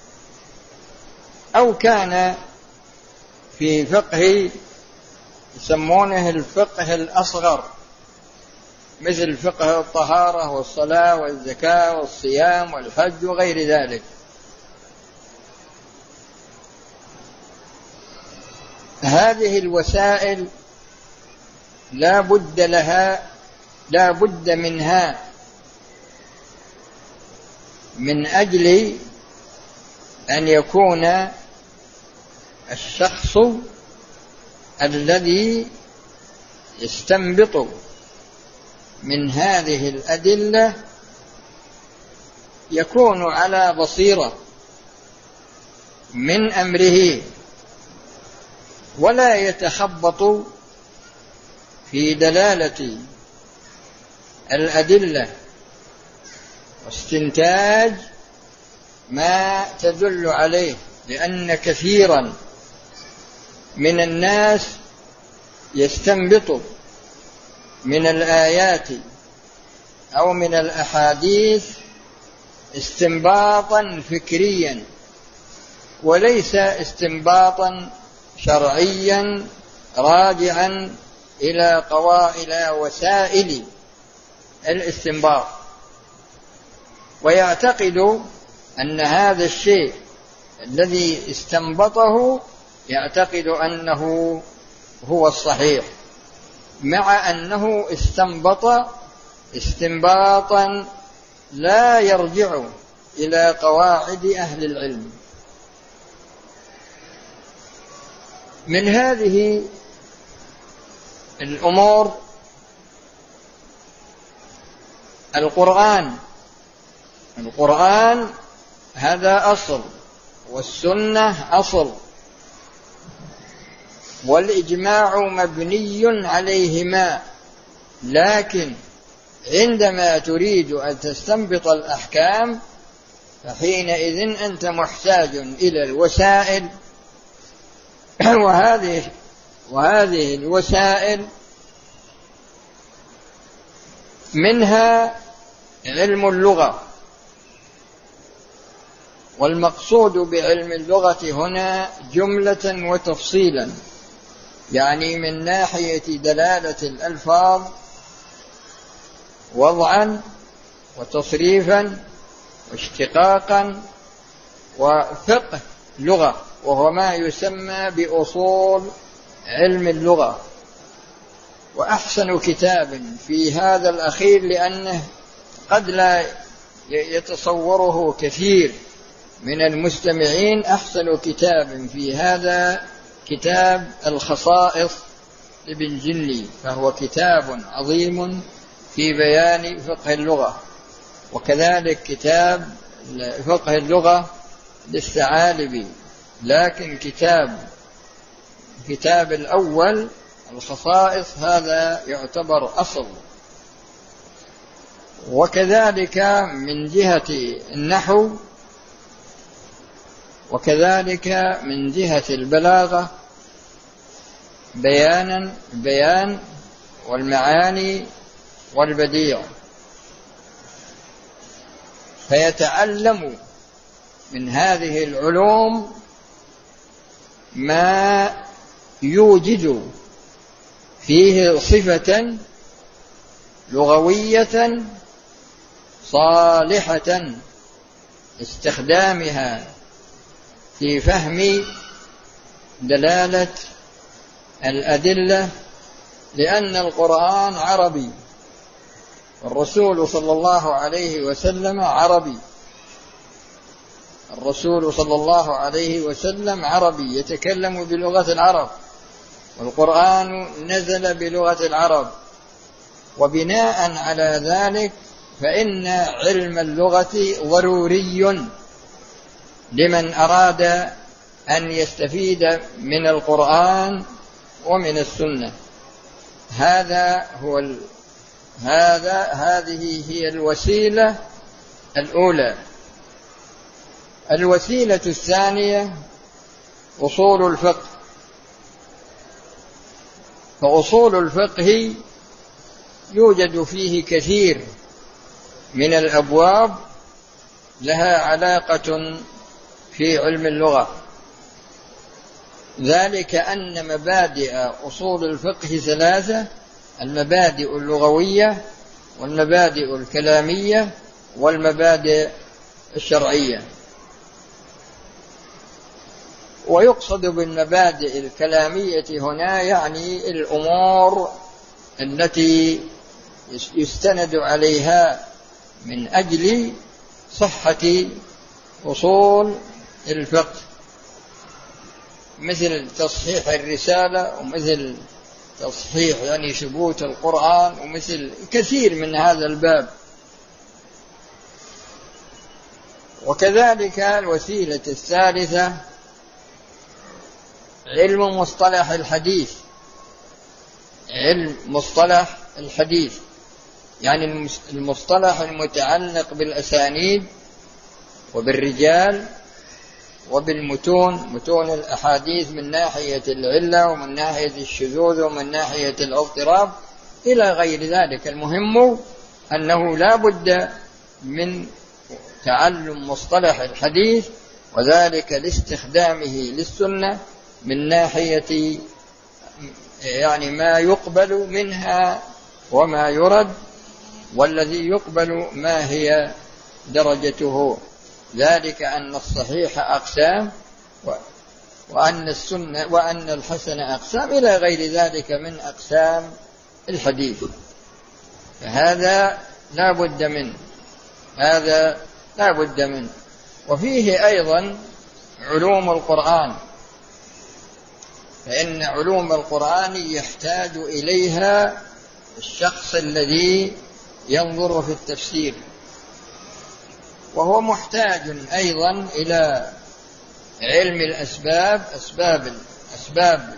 Speaker 2: أو كان في فقه يسمونه الفقه الأصغر، مثل فقه الطهارة والصلاة والزكاة والصيام والحج وغير ذلك. هذه الوسائل لا بد لها لا بد منها من أجل أن يكون الشخص الذي يستنبط من هذه الأدلة يكون على بصيرة من أمره، ولا يتخبط في دلالة الأدلة واستنتاج ما تدل عليه، لأن كثيرا من الناس يستنبط من الآيات أو من الأحاديث استنباطا فكريا، وليس استنباطا شرعيا راجعا إلى قوائل وسائل الاستنباط، ويعتقد أن هذا الشيء الذي استنبطه يعتقد أنه هو الصحيح، مع أنه استنبط استنباطا لا يرجع إلى قواعد أهل العلم. من هذه الأمور القرآن القرآن هذا أصل، والسنة أصل، والإجماع مبني عليهما، لكن عندما تريد أن تستنبط الأحكام فحينئذ أنت محتاج إلى الوسائل، وهذه وهذه الوسائل منها علم اللغة. والمقصود بعلم اللغة هنا جملة وتفصيلا، يعني من ناحية دلالة الألفاظ وضعا وتصريفا واشتقاقا وفقه لغة. وهو ما يسمى بأصول علم اللغة. وأحسن كتاب في هذا الأخير، لأنه قد لا يتصوره كثير من المستمعين، أحسن كتاب في هذا كتاب الخصائص لابن جلي، فهو كتاب عظيم في بيان فقه اللغة. وكذلك كتاب فقه اللغة للثعالبي، لكن كتاب كتاب الأول الخصائص هذا يعتبر أصل. وكذلك من جهة النحو، وكذلك من جهة البلاغة بيانا بيان والمعاني والبديع، فيتعلم من هذه العلوم ما يوجد فيه صفة لغوية صالحة استخدامها في فهم دلالة الأدلة، لأن القرآن عربي، الرسول صلى الله عليه وسلم عربي، الرسول صلى الله عليه وسلم عربي يتكلم بلغة العرب، والقرآن نزل بلغة العرب. وبناء على ذلك فإن علم اللغة ضروري لمن أراد أن يستفيد من القرآن ومن السنة. هذا هو ال... هذا هذه هي الوسيلة الأولى. الوسيلة الثانية أصول الفقه. فأصول الفقه يوجد فيه كثير من الأبواب لها علاقة في علم اللغة، ذلك أن مبادئ أصول الفقه ثلاثة: المبادئ اللغوية، والمبادئ الكلامية، والمبادئ الشرعية. ويقصد بالمبادئ الكلامية هنا يعني الأمور التي يستند عليها من أجل صحة أصول الفقه، مثل تصحيح الرسالة، ومثل تصحيح يعني ثبوت القرآن، ومثل كثير من هذا الباب. وكذلك الوسيلة الثالثة علم مصطلح الحديث. علم مصطلح الحديث يعني المصطلح المتعلق بالأسانيد وبالرجال وبالمتون، متون الأحاديث من ناحية العلة ومن ناحية الشذوذ ومن ناحية الاضطراب إلى غير ذلك. المهم أنه لا بد من تعلم مصطلح الحديث، وذلك لاستخدامه للسنة من ناحية يعني ما يقبل منها وما يرد، والذي يقبل ما هي درجته، ذلك أن الصحيح أقسام وأن السنة وأن الحسن أقسام إلى غير ذلك من أقسام الحديث. فهذا لا بد منه، هذا لا بد منه. وفيه أيضا علوم القرآن، فإن علوم القرآن يحتاج إليها الشخص الذي ينظر في التفسير، وهو محتاج أيضا إلى علم الأسباب، أسباب أسباب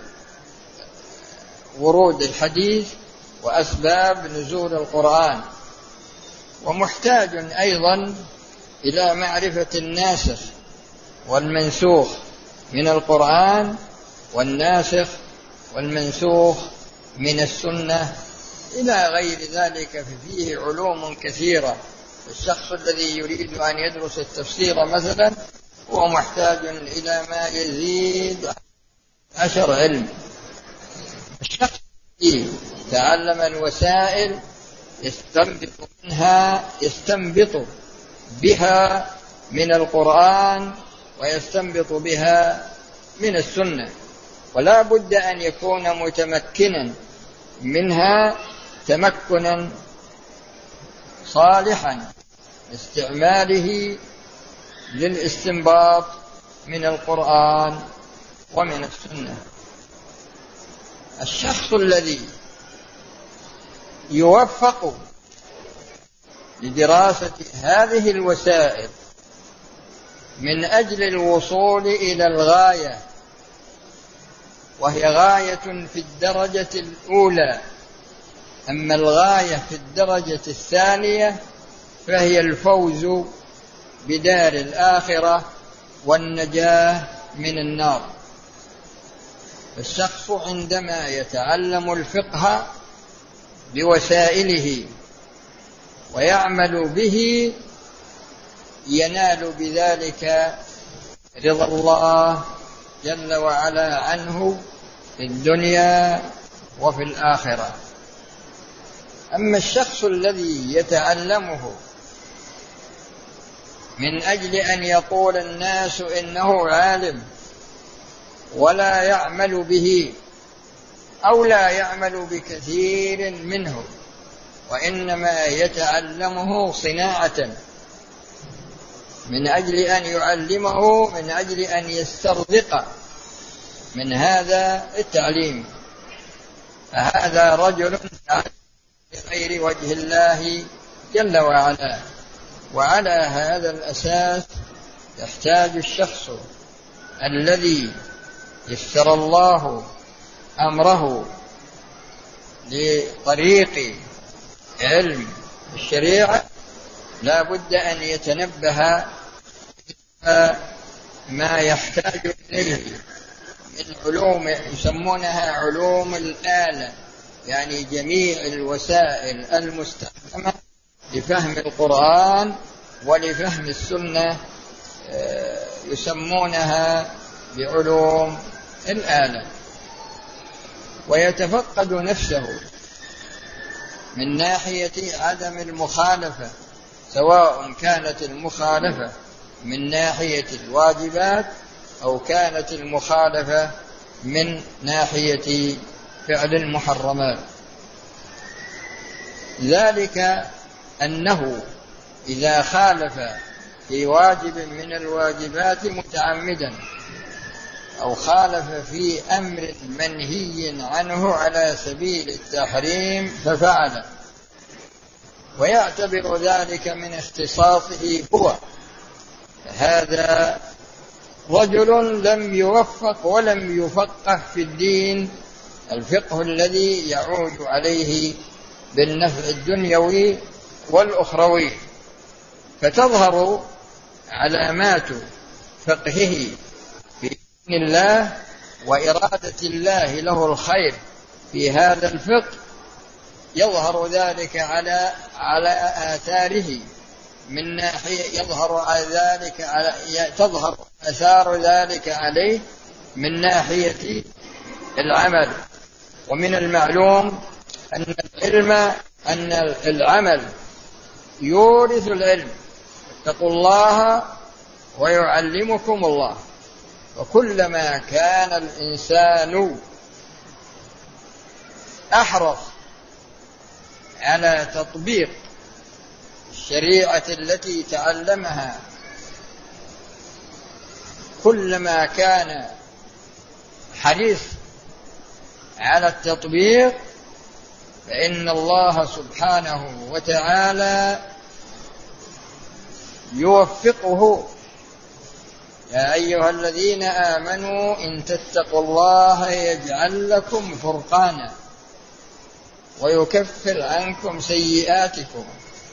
Speaker 2: ورود الحديث وأسباب نزول القرآن، ومحتاج أيضا إلى معرفة الناسخ والمنسوخ من القرآن، والناسخ والمنسوخ من السنة إلى غير ذلك. فيه علوم كثيرة. الشخص الذي يريد أن يدرس التفسير مثلا هو محتاج إلى ما يزيد عشر علم. الشخص الذي تعلم الوسائل يستنبط منها يستنبط بها من القرآن، ويستنبط بها من السنة، ولا بد أن يكون متمكنا منها تمكنا صالحا استعماله للاستنباط من القرآن ومن السنة. الشخص الذي يوفق لدراسة هذه الوسائل من أجل الوصول إلى الغاية، وهي غاية في الدرجة الأولى، أما الغاية في الدرجة الثانية فهي الفوز بدار الآخرة والنجاة من النار. الشخص عندما يتعلم الفقه بوسائله ويعمل به ينال بذلك رضا الله جل وعلا عنه في الدنيا وفي الآخرة. أما الشخص الذي يتعلمه من أجل أن يقول الناس إنه عالم ولا يعمل به أو لا يعمل بكثير منه، وإنما يتعلمه صناعة من أجل أن يعلمه، من أجل أن يسترزق من هذا التعليم، فهذا رجل بغير وجه الله جل وعلا. وعلى هذا الأساس يحتاج الشخص الذي يسر الله أمره لطريق علم الشريعة لا بد أن يتنبه ما يحتاج إليه من علوم يسمونها علوم الآلة، يعني جميع الوسائل المستخدمة لفهم القرآن ولفهم السنة يسمونها بعلوم الآلة، ويتفقد نفسه من ناحية عدم المخالفة، سواء كانت المخالفة من ناحية الواجبات أو كانت المخالفة من ناحية فعل المحرمات. ذلك أنه إذا خالف في واجب من الواجبات متعمدا أو خالف في أمر منهي عنه على سبيل التحريم ففعل، ويعتبر ذلك من اختصاصه هو، هذا رجل لم يوفق ولم يفقه في الدين الفقه الذي يعود عليه بالنفع الدنيوي والأخروي، فتظهر علامات فقهه في دين الله وإرادة الله له الخير في هذا الفقه، يظهر ذلك على على آثاره من ناحية يظهر على ذلك على تظهر آثار ذلك عليه من ناحية العمل. ومن المعلوم أن العلم أن العمل يورث العلم، اتقوا الله ويعلمكم الله. وكلما كان الإنسان أحرص على تطبيق الشريعة التي تعلمها، كلما كان حريص على التطبيق، فإن الله سبحانه وتعالى يوفقه. يا أيها الذين آمنوا إن تتقوا الله يجعل لكم فرقانا ويكفر عنكم سيئاتكم.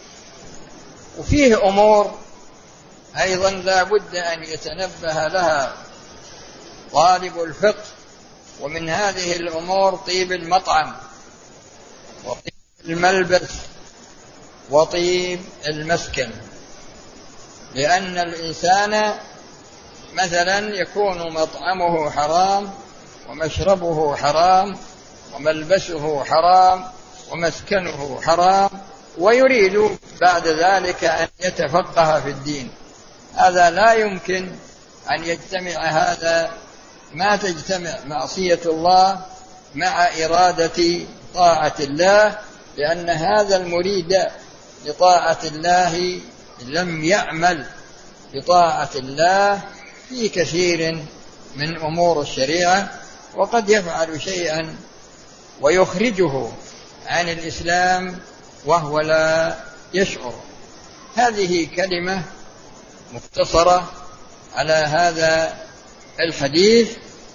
Speaker 2: وفيه أمور أيضا لا بد أن يتنبه لها طالب الفقه، ومن هذه الأمور طيب المطعم وطيب الملبس وطيب المسكن، لأن الإنسان مثلا يكون مطعمه حرام ومشربه حرام وملبسه حرام ومسكنه حرام، ويريد بعد ذلك أن يتفقه في الدين. هذا لا يمكن أن يجتمع هذا ما تجتمع معصية الله مع إرادة طاعة الله، لأن هذا المريد لطاعة الله لم يعمل بطاعة الله في كثير من أمور الشريعة، وقد يفعل شيئا ويخرجه عن الإسلام وهو لا يشعر. هذه كلمة مختصرة على هذا الحديث.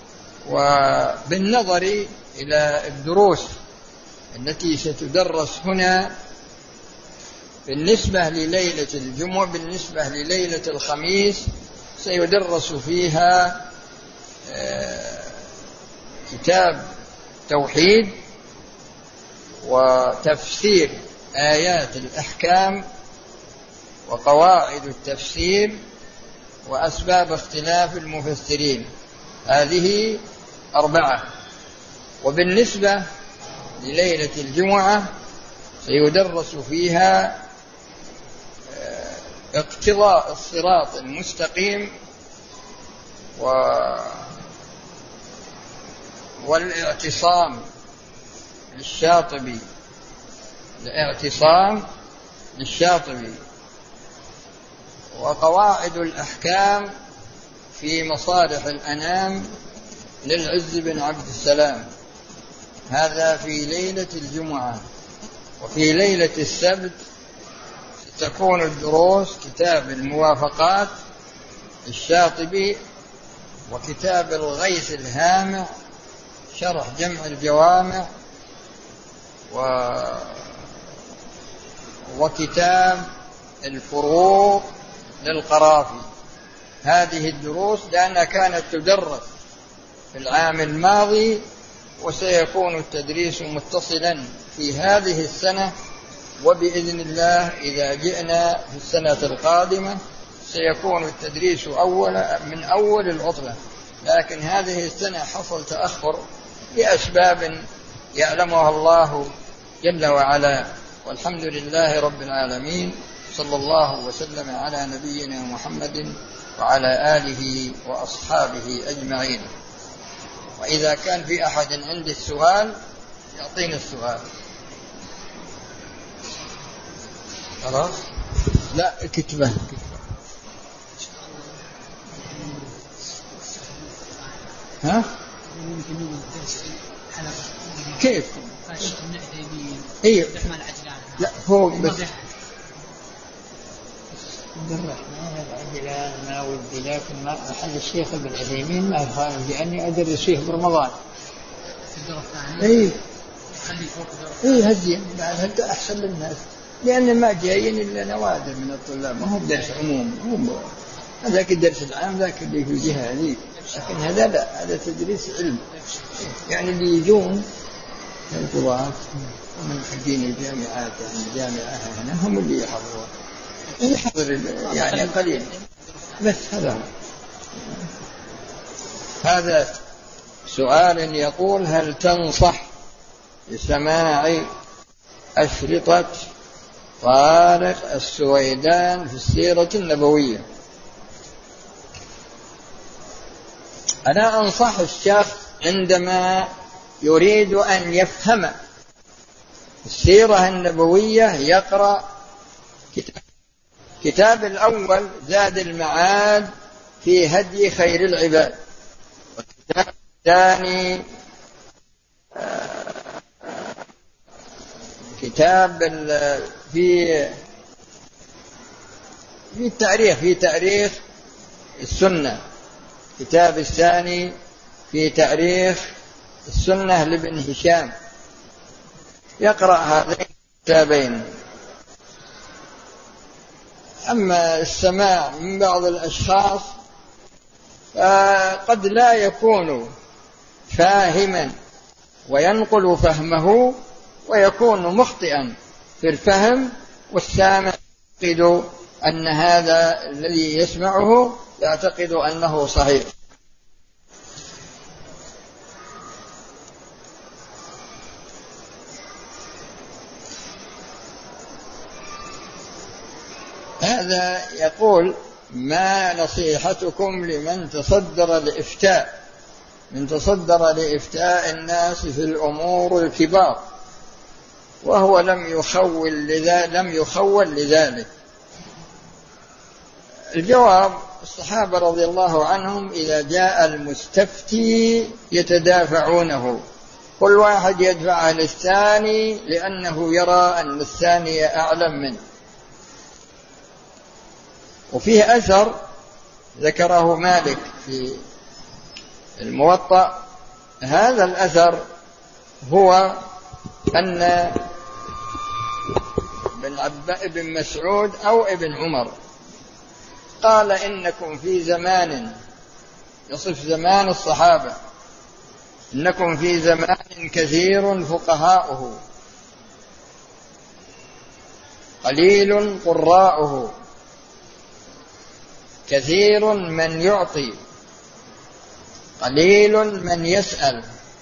Speaker 2: وبالنظر إلى الدروس التي ستدرس هنا بالنسبة لليلة الجمعة، بالنسبة لليلة الخميس سيدرس فيها كتاب توحيد وتفسير آيات الأحكام وقواعد التفسير وأسباب اختلاف المفسرين، هذه أربعة. وبالنسبة لليلة الجمعة سيدرس فيها اقتضاء الصراط المستقيم و والاعتصام للشاطبي الاعتصام للشاطبي وقواعد الأحكام في مصالح الأنام للعز بن عبد السلام، هذا في ليلة الجمعة. وفي ليلة السبت ستكون الدروس كتاب الموافقات للشاطبي، وكتاب الغيث الهامع شرح جمع الجوامع، و... وكتاب الفروق للقرافي. هذه الدروس لأنها كانت تدرس في العام الماضي، وسيكون التدريس متصلا في هذه السنة، وبإذن الله إذا جئنا في السنة القادمة سيكون التدريس أول من أول العطلة، لكن هذه السنة حصل تأخر لأسباب يعلمها الله جل وعلا. والحمد لله رب العالمين، صلى الله وسلم على نبينا محمد وعلى آله وأصحابه أجمعين. وإذا كان في أحد عنده السؤال يعطينا السؤال. خلاص؟ لا كتبه ها؟ كيف؟ ايه لا فوق بس عبد الرحمن العجلان ما ودي، لكن ما محل الشيخ ابن عثيمين ما يخالف، لأني أدرس فيه برمضان. ايه ايه هدي بعد هدي أحسن للناس، لأن ما جايين إلا نوادر من الطلاب، ما هو بدرس عموم، هو هذاك الدرس العام ذاك اللي في الجهة هذيك، لكن هذا لا، هذا تدريس علم. يعني اللي يجون القضاة ومن حقين الجامعات يعني الجامعة هنا هم اللي يحضرون، يحضر يعني قليل بس. هذا هذا سؤال يقول: هل تنصح بسماع أشرطة طارق السويدان في السيرة النبوية؟ أنا أنصح الشخص عندما يريد أن يفهم السيرة النبوية يقرأ كتاب كتاب الأول زاد المعاد في هدي خير العباد، والكتاب الثاني كتاب في في التاريخ في تاريخ السنة، الكتاب الثاني في تاريخ السنة لابن هشام، يقرأ هذين الكتابين. أما السماع من بعض الأشخاص فقد لا يكون فاهما وينقل فهمه ويكون مخطئا في الفهم، والسامع يعتقد أن هذا الذي يسمعه يعتقد أنه صحيح. هذا يقول: ما نصيحتكم لمن تصدر الإفتاء من تصدر لإفتاء الناس في الأمور الكبار، وهو لم يخول لذلك لم يخول لذلك. الجواب: الصحابة رضي الله عنهم إذا جاء المستفتي يتدافعونه، كل واحد يدفع للثاني لأنه يرى أن الثاني أعلم منه. وفيه أثر ذكره مالك في الموطأ، هذا الأثر هو أن ابن مسعود أو ابن عمر قال: إنكم في زمان، يصف زمان الصحابة، إنكم في زمان كثير فقهاؤه قليل قراؤه، كثير من يعطي قليل من يسأل،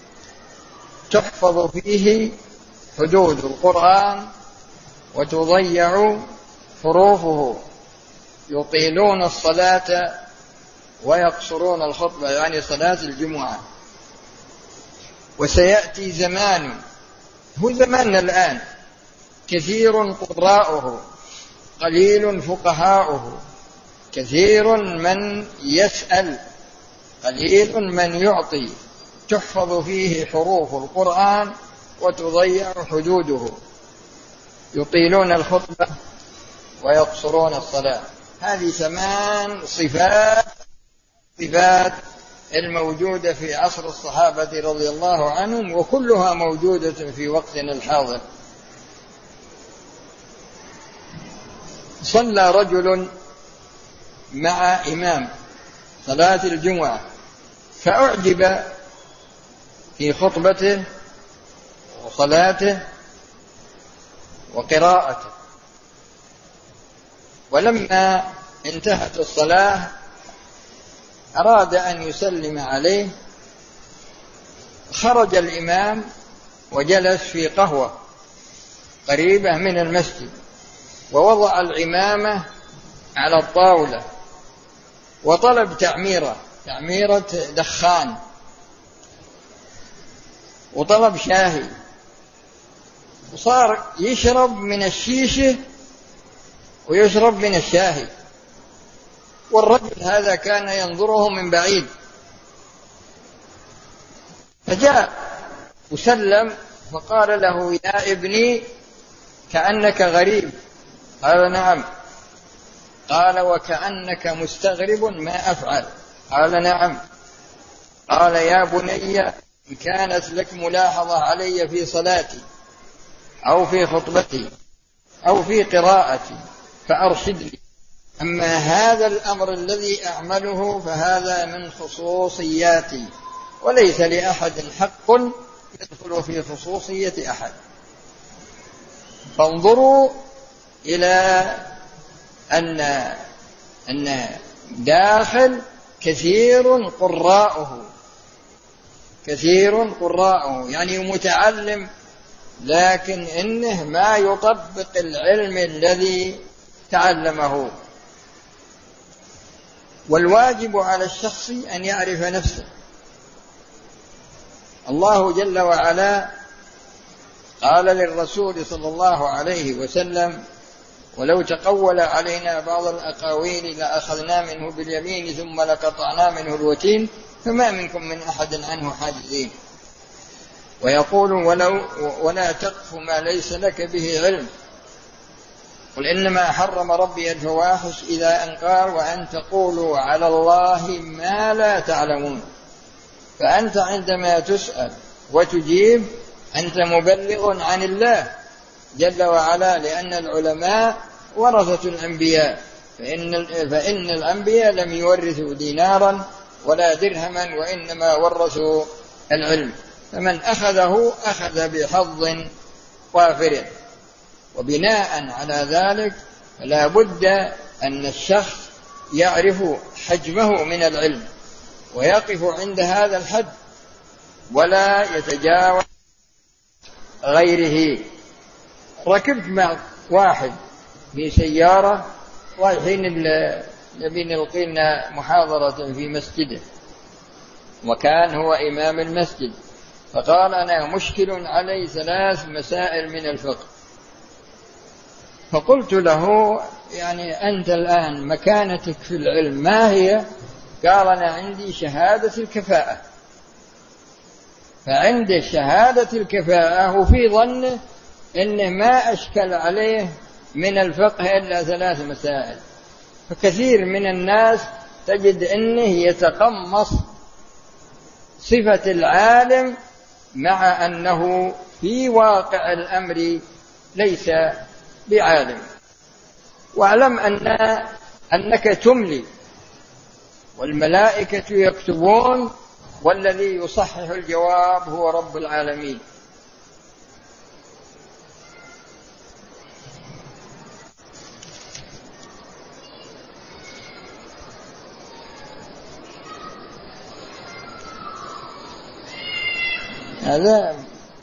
Speaker 2: تحفظ فيه حدود القرآن وتضيع حروفه، يطيلون الصلاة ويقصرون الخطبة، يعني صلاة الجمعة. وسيأتي زمان، هو زماننا الآن، كثير قراؤه قليل فقهاؤه، كثير من يسأل قليل من يعطي، تحفظ فيه حروف القرآن وتضيع حدوده، يطيلون الخطبة ويقصرون الصلاة. هذه ثمان صفات صفات الموجودة في عصر الصحابة رضي الله عنهم، وكلها موجودة في وقتنا الحاضر. صلى رجل مع إمام صلاة الجمعة فأعجب في خطبته وصلاته وقراءته، ولما انتهت الصلاة أراد أن يسلم عليه، خرج الإمام وجلس في قهوة قريبة من المسجد، ووضع العمامة على الطاولة وطلب تعميرة تعميرة دخان، وطلب شاهي، وصار يشرب من الشيشة ويشرب من الشاهي، والرجل هذا كان ينظره من بعيد، فجاء وسلم فقال له: يا ابني كأنك غريب. قال: نعم. قال: وكأنك مستغرب ما أفعل. قال: نعم. قال: يا بني، إن كانت لك ملاحظة علي في صلاتي أو في خطبتي أو في قراءتي فأرشدني، أما هذا الأمر الذي أعمله فهذا من خصوصياتي، وليس لأحد حق يدخل في خصوصية أحد. فانظروا إلى أن أن داخل كثير قراءه كثير قراءه يعني متعلم، لكن إنه ما يطبق العلم الذي تعلمه. والواجب على الشخص أن يعرف نفسه. الله جل وعلا قال للرسول صلى الله عليه وسلم: ولو تقول علينا بعض الأقاويل لأخذنا منه باليمين ثم لقطعنا منه الوتين فما منكم من أحد عنه حاجزين. ويقول: ولو ولا تقف ما ليس لك به علم، قل إنما حرم ربي الفواحش إذا أن قال وأن تقولوا على الله ما لا تعلمون. فأنت عندما تسأل وتجيب أنت مبلغ عن الله جل وعلا، لأن العلماء ورثة الأنبياء، فإن, فإن الأنبياء لم يورثوا دينارا ولا درهما، وإنما ورثوا العلم، فمن أخذه أخذ بحظ وافر. وبناء على ذلك لا بد أن الشخص يعرف حجمه من العلم ويقف عند هذا الحد ولا يتجاوز غيره. ركبت مع واحد في سيارة رايحين نبي نلقي لنا محاضرة في مسجده، وكان هو إمام المسجد، فقال أنا مشكل علي ثلاث مسائل من الفقه. فقلت له يعني أنت الآن مكانتك في العلم ما هي؟ قال أنا عندي شهادة الكفاءة. فعند شهادة الكفاءة وفي ظنه إنه ما أشكل عليه من الفقه إلا ثلاث مسائل. فكثير من الناس تجد أنه يتقمص صفة العالم مع أنه في واقع الأمر ليس بعالم. واعلم أن أنك تملي والملائكة يكتبون، والذي يصحح الجواب هو رب العالمين. هذا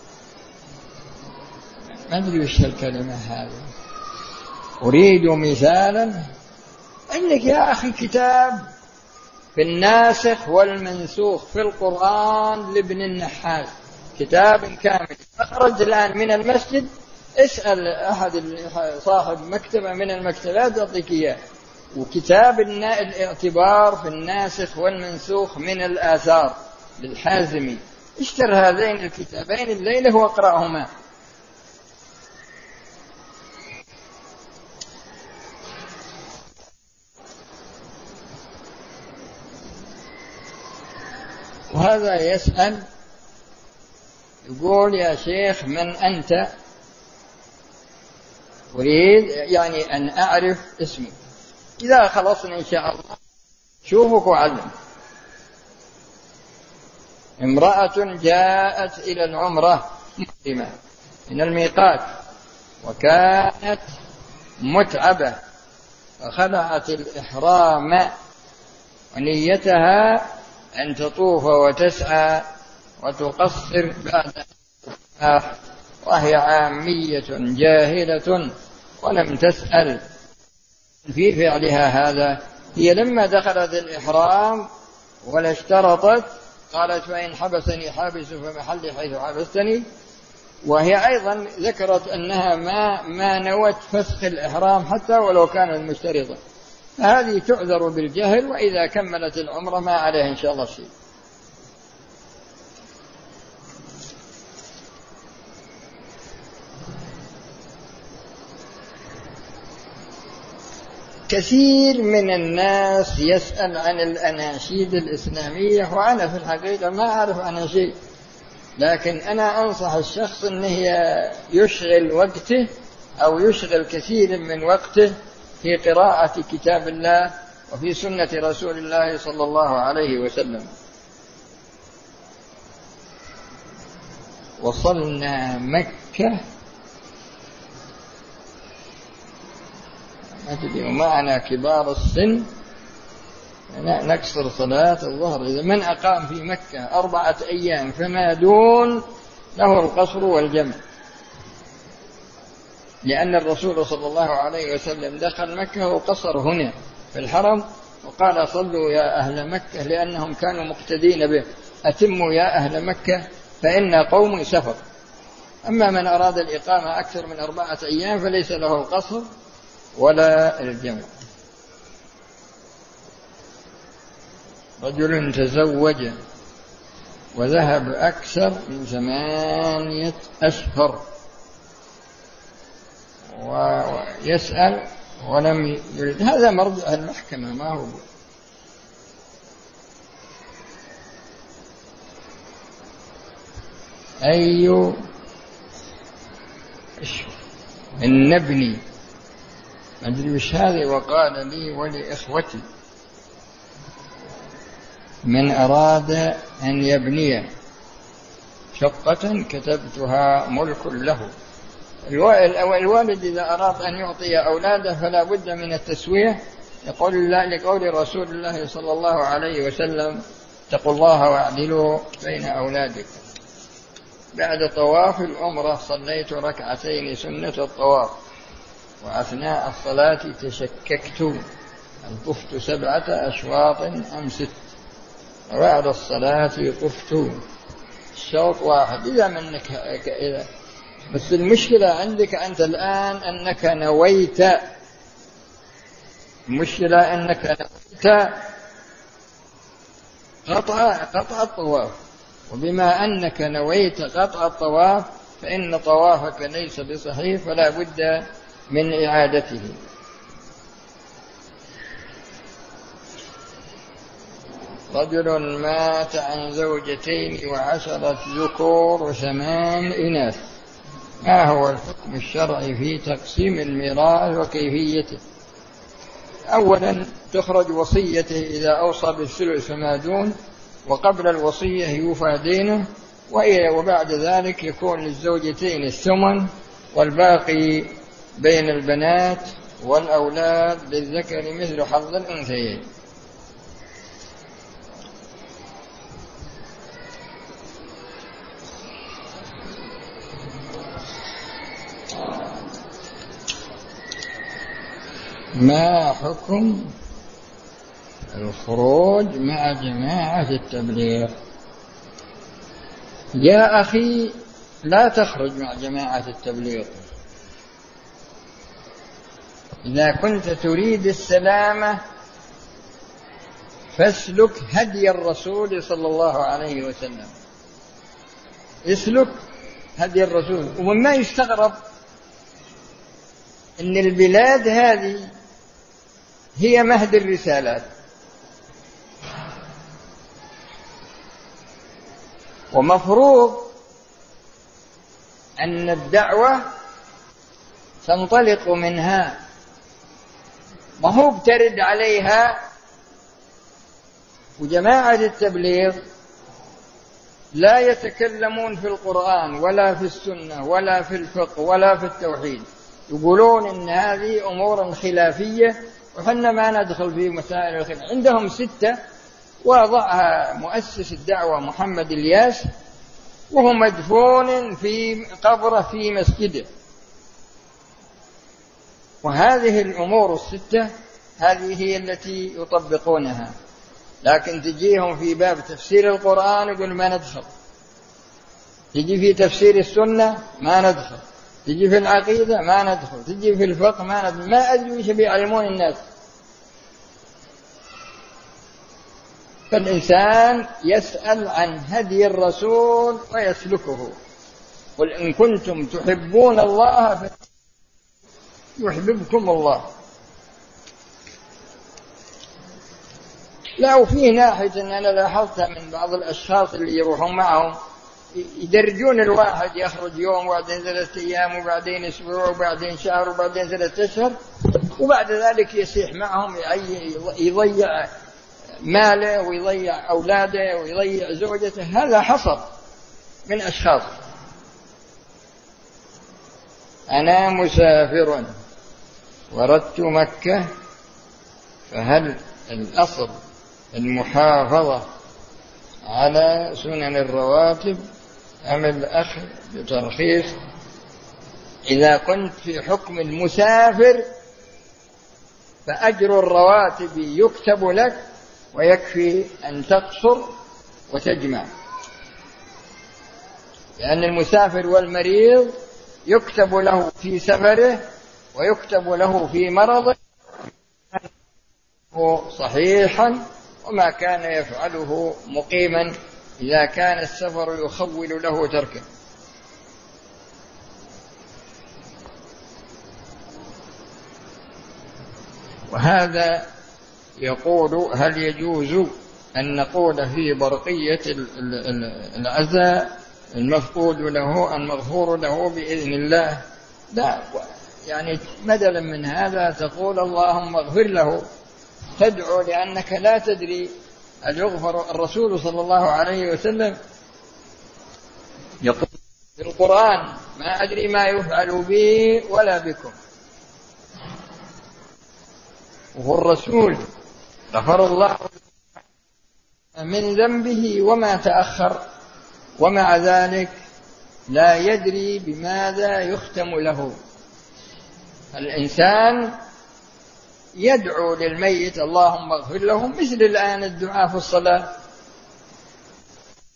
Speaker 2: ما أدري وش الكلمة هذه. أريد مثالا. عندك يا أخي كتاب في الناسخ والمنسوخ في القرآن لابن النحاس، كتاب كامل أخرج الآن من المسجد. اسأل أحد صاحب مكتبة من المكتبات يعطيك إياه. وكتاب الاعتبار في الناسخ والمنسوخ من الآثار للحازمي. اشتر هذين الكتابين الليلة واقرأهما. وهذا يسأل يقول يا شيخ من أنت؟ أريد يعني أن أعرف اسمي. إذا خلصنا إن شاء الله شوفك وعلم. امرأة جاءت إلى العمرة محرمة من الميقات وكانت متعبة فخلعت الإحرام ونيتها أن تطوف وتسعى وتقصر بعد النكاح، وهي عامية جاهلة ولم تسأل في فعلها هذا. هي لما دخلت الإحرام ولا اشترطت قالت فإن حبسني حابس فمحلي حيث حبستني. وهي أيضا ذكرت أنها ما, ما نوت فسخ الإحرام حتى ولو كانت مشترطة. فهذه تعذر بالجهل، وإذا كملت العمرة ما عليها إن شاء الله شيء. كثير من الناس يسأل عن الأناشيد الإسلامية، وأنا في الحقيقة ما أعرف عنها شيء، لكن أنا أنصح الشخص أنه يشغل وقته أو يشغل كثير من وقته في قراءة كتاب الله وفي سنة رسول الله صلى الله عليه وسلم. وصلنا مكة ومعنا كبار السن نكسر صلاة الظهر. إذا من أقام في مكة أربعة أيام فما دون له القصر والجمع، لأن الرسول صلى الله عليه وسلم دخل مكة وقصر هنا في الحرم وقال صلوا يا أهل مكة، لأنهم كانوا مقتدين به. أتموا يا أهل مكة فإن قوم سفر. أما من أراد الإقامة أكثر من أربعة أيام فليس له القصر ولا الجمع. رجل تزوج وذهب أكثر من ثمانية أشهر ويسأل ولم يرد، هذا مرجع المحكمة ما هو. أي النبني ما أدري وش هذه. وقال لي ولإخوتي من أراد أن يبني شقة كتبتها ملك له. الوالد إذا أراد أن يعطي أولاده فلا بد من التسوية. يقول الله لقول رسول الله صلى الله عليه وسلم اتقوا الله واعدلوا بين أولادكم. بعد طواف العمرة صليت ركعتين سنة الطواف، وأثناء الصلاة تشككت هل طفت سبعة أشواط أم ست، وبعد الصلاة طفت. الشوط واحد إذا منك إذا بس المشكلة عندك أنت الآن أنك نويت، المشكلة أنك نويت قطع قطع الطواف، وبما أنك نويت قطع الطواف فإن طوافك ليس بصحيح فلا بد من إعادته. رجل مات عن زوجتين وعشرة ذكور وثمان إناث، ما هو الحكم الشرعي في تقسيم الميراث وكيفيته؟ أولا تخرج وصيته إذا أوصى بالثلث فما دون، وقبل الوصية يوفى دينه، وبعد ذلك يكون للزوجتين الثمن، والباقي بين البنات والأولاد للذكر مثل حظ الأنثيين. ما حكم الخروج مع جماعة التبليغ؟ يا أخي لا تخرج مع جماعة التبليغ. إذا كنت تريد السلامة فاسلك هدي الرسول صلى الله عليه وسلم، اسلك هدي الرسول. ومما يستغرب أن البلاد هذه هي مهد الرسالات، ومفروض أن الدعوة تنطلق منها، ما هو بترد عليها. وجماعة التبليغ لا يتكلمون في القرآن ولا في السنة ولا في الفقه ولا في التوحيد، يقولون إن هذه أمور خلافية وحنا ما ندخل في مسائل الخلاف. عندهم ستة وضعها مؤسس الدعوة محمد الياس، وهو مدفون في قبره في مسجده. وهذه الأمور الستة هذه هي التي يطبقونها، لكن تجيهم في باب تفسير القرآن يقول ما ندخل، تجي في تفسير السنة ما ندخل، تجي في العقيدة ما ندخل، تجي في الفقه ما ندخل. ما أدري وش بيعلمون الناس. فالإنسان يسأل عن هدي الرسول ويسلكه. قل إن كنتم تحبون الله فيحببكم الله. لا، وفي ناحية أن أنا لاحظتها من بعض الأشخاص اللي يروحون معهم يدرجون الواحد، يخرج يوم وبعدين ثلاثة أيام وبعدين أسبوع وبعدين شهر وبعدين ثلاثة أشهر، وبعد ذلك يسيح معهم يضيع ماله ويضيع أولاده ويضيع زوجته. هذا حصل من أشخاص. أنا مسافر وردت مكة، فهل الأصل المحافظة على سنن الرواتب أم الأخذ بترخيص؟ إذا كنت في حكم المسافر فأجر الرواتب يكتب لك، ويكفي أن تقصر وتجمع، لأن المسافر والمريض يكتب له في سفره ويكتب له في مرضه صحيحا، وما كان يفعله مقيما إذا كان السفر يخول له تركه. وهذا يقول هل يجوز أن نقول في برقية العزاء المفقود له المغفور له بإذن الله؟ لا، يعني بدلا من هذا تقول اللهم اغفر له، تدعو، لأنك لا تدري أن يغفر. الرسول صلى الله عليه وسلم يقول في القرآن ما أدري ما يفعل بي ولا بكم، وهو الرسول غفر الله من ذنبه وما تأخر، ومع ذلك لا يدري بماذا يختم له. الإنسان يدعو للميت اللهم اغفر لهم، مثل الآن الدعاء في الصلاة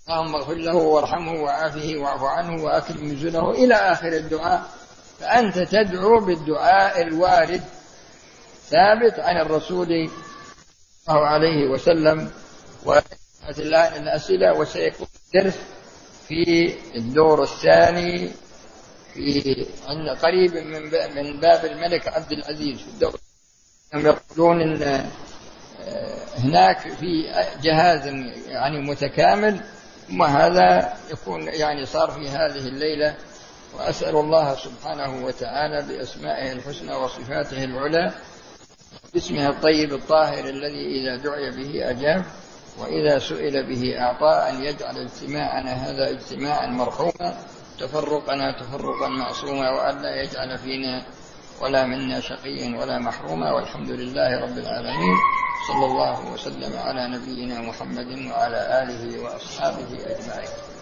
Speaker 2: اللهم اغفر له وارحمه وعافه واعف عنه وأكرم نزله إلى آخر الدعاء. فأنت تدعو بالدعاء الوارد ثابت عن الرسول صلى الله عليه وسلم. وهذه الآن الأسئلة، وسيكون الدرس في الدور الثاني في عند قريب من باب الملك عبد العزيز في الدور. هم يقولون إن هناك في جهاز يعني متكامل، وهذا يكون يعني صار في هذه الليلة. وأسأل الله سبحانه وتعالى بأسمائه الحسنى وصفاته العلى باسمه الطيب الطاهر الذي إذا دعي به أجاب وإذا سئل به أعطى، أن يجعل اجتماعنا هذا اجتماعا مرحوما، تفرقنا تفرقا معصوما، وأن لا يجعل فينا ولا منا شقيا ولا محروما. والحمد لله رب العالمين، صلى الله وسلم على نبينا محمد وعلى آله وأصحابه أجمعين.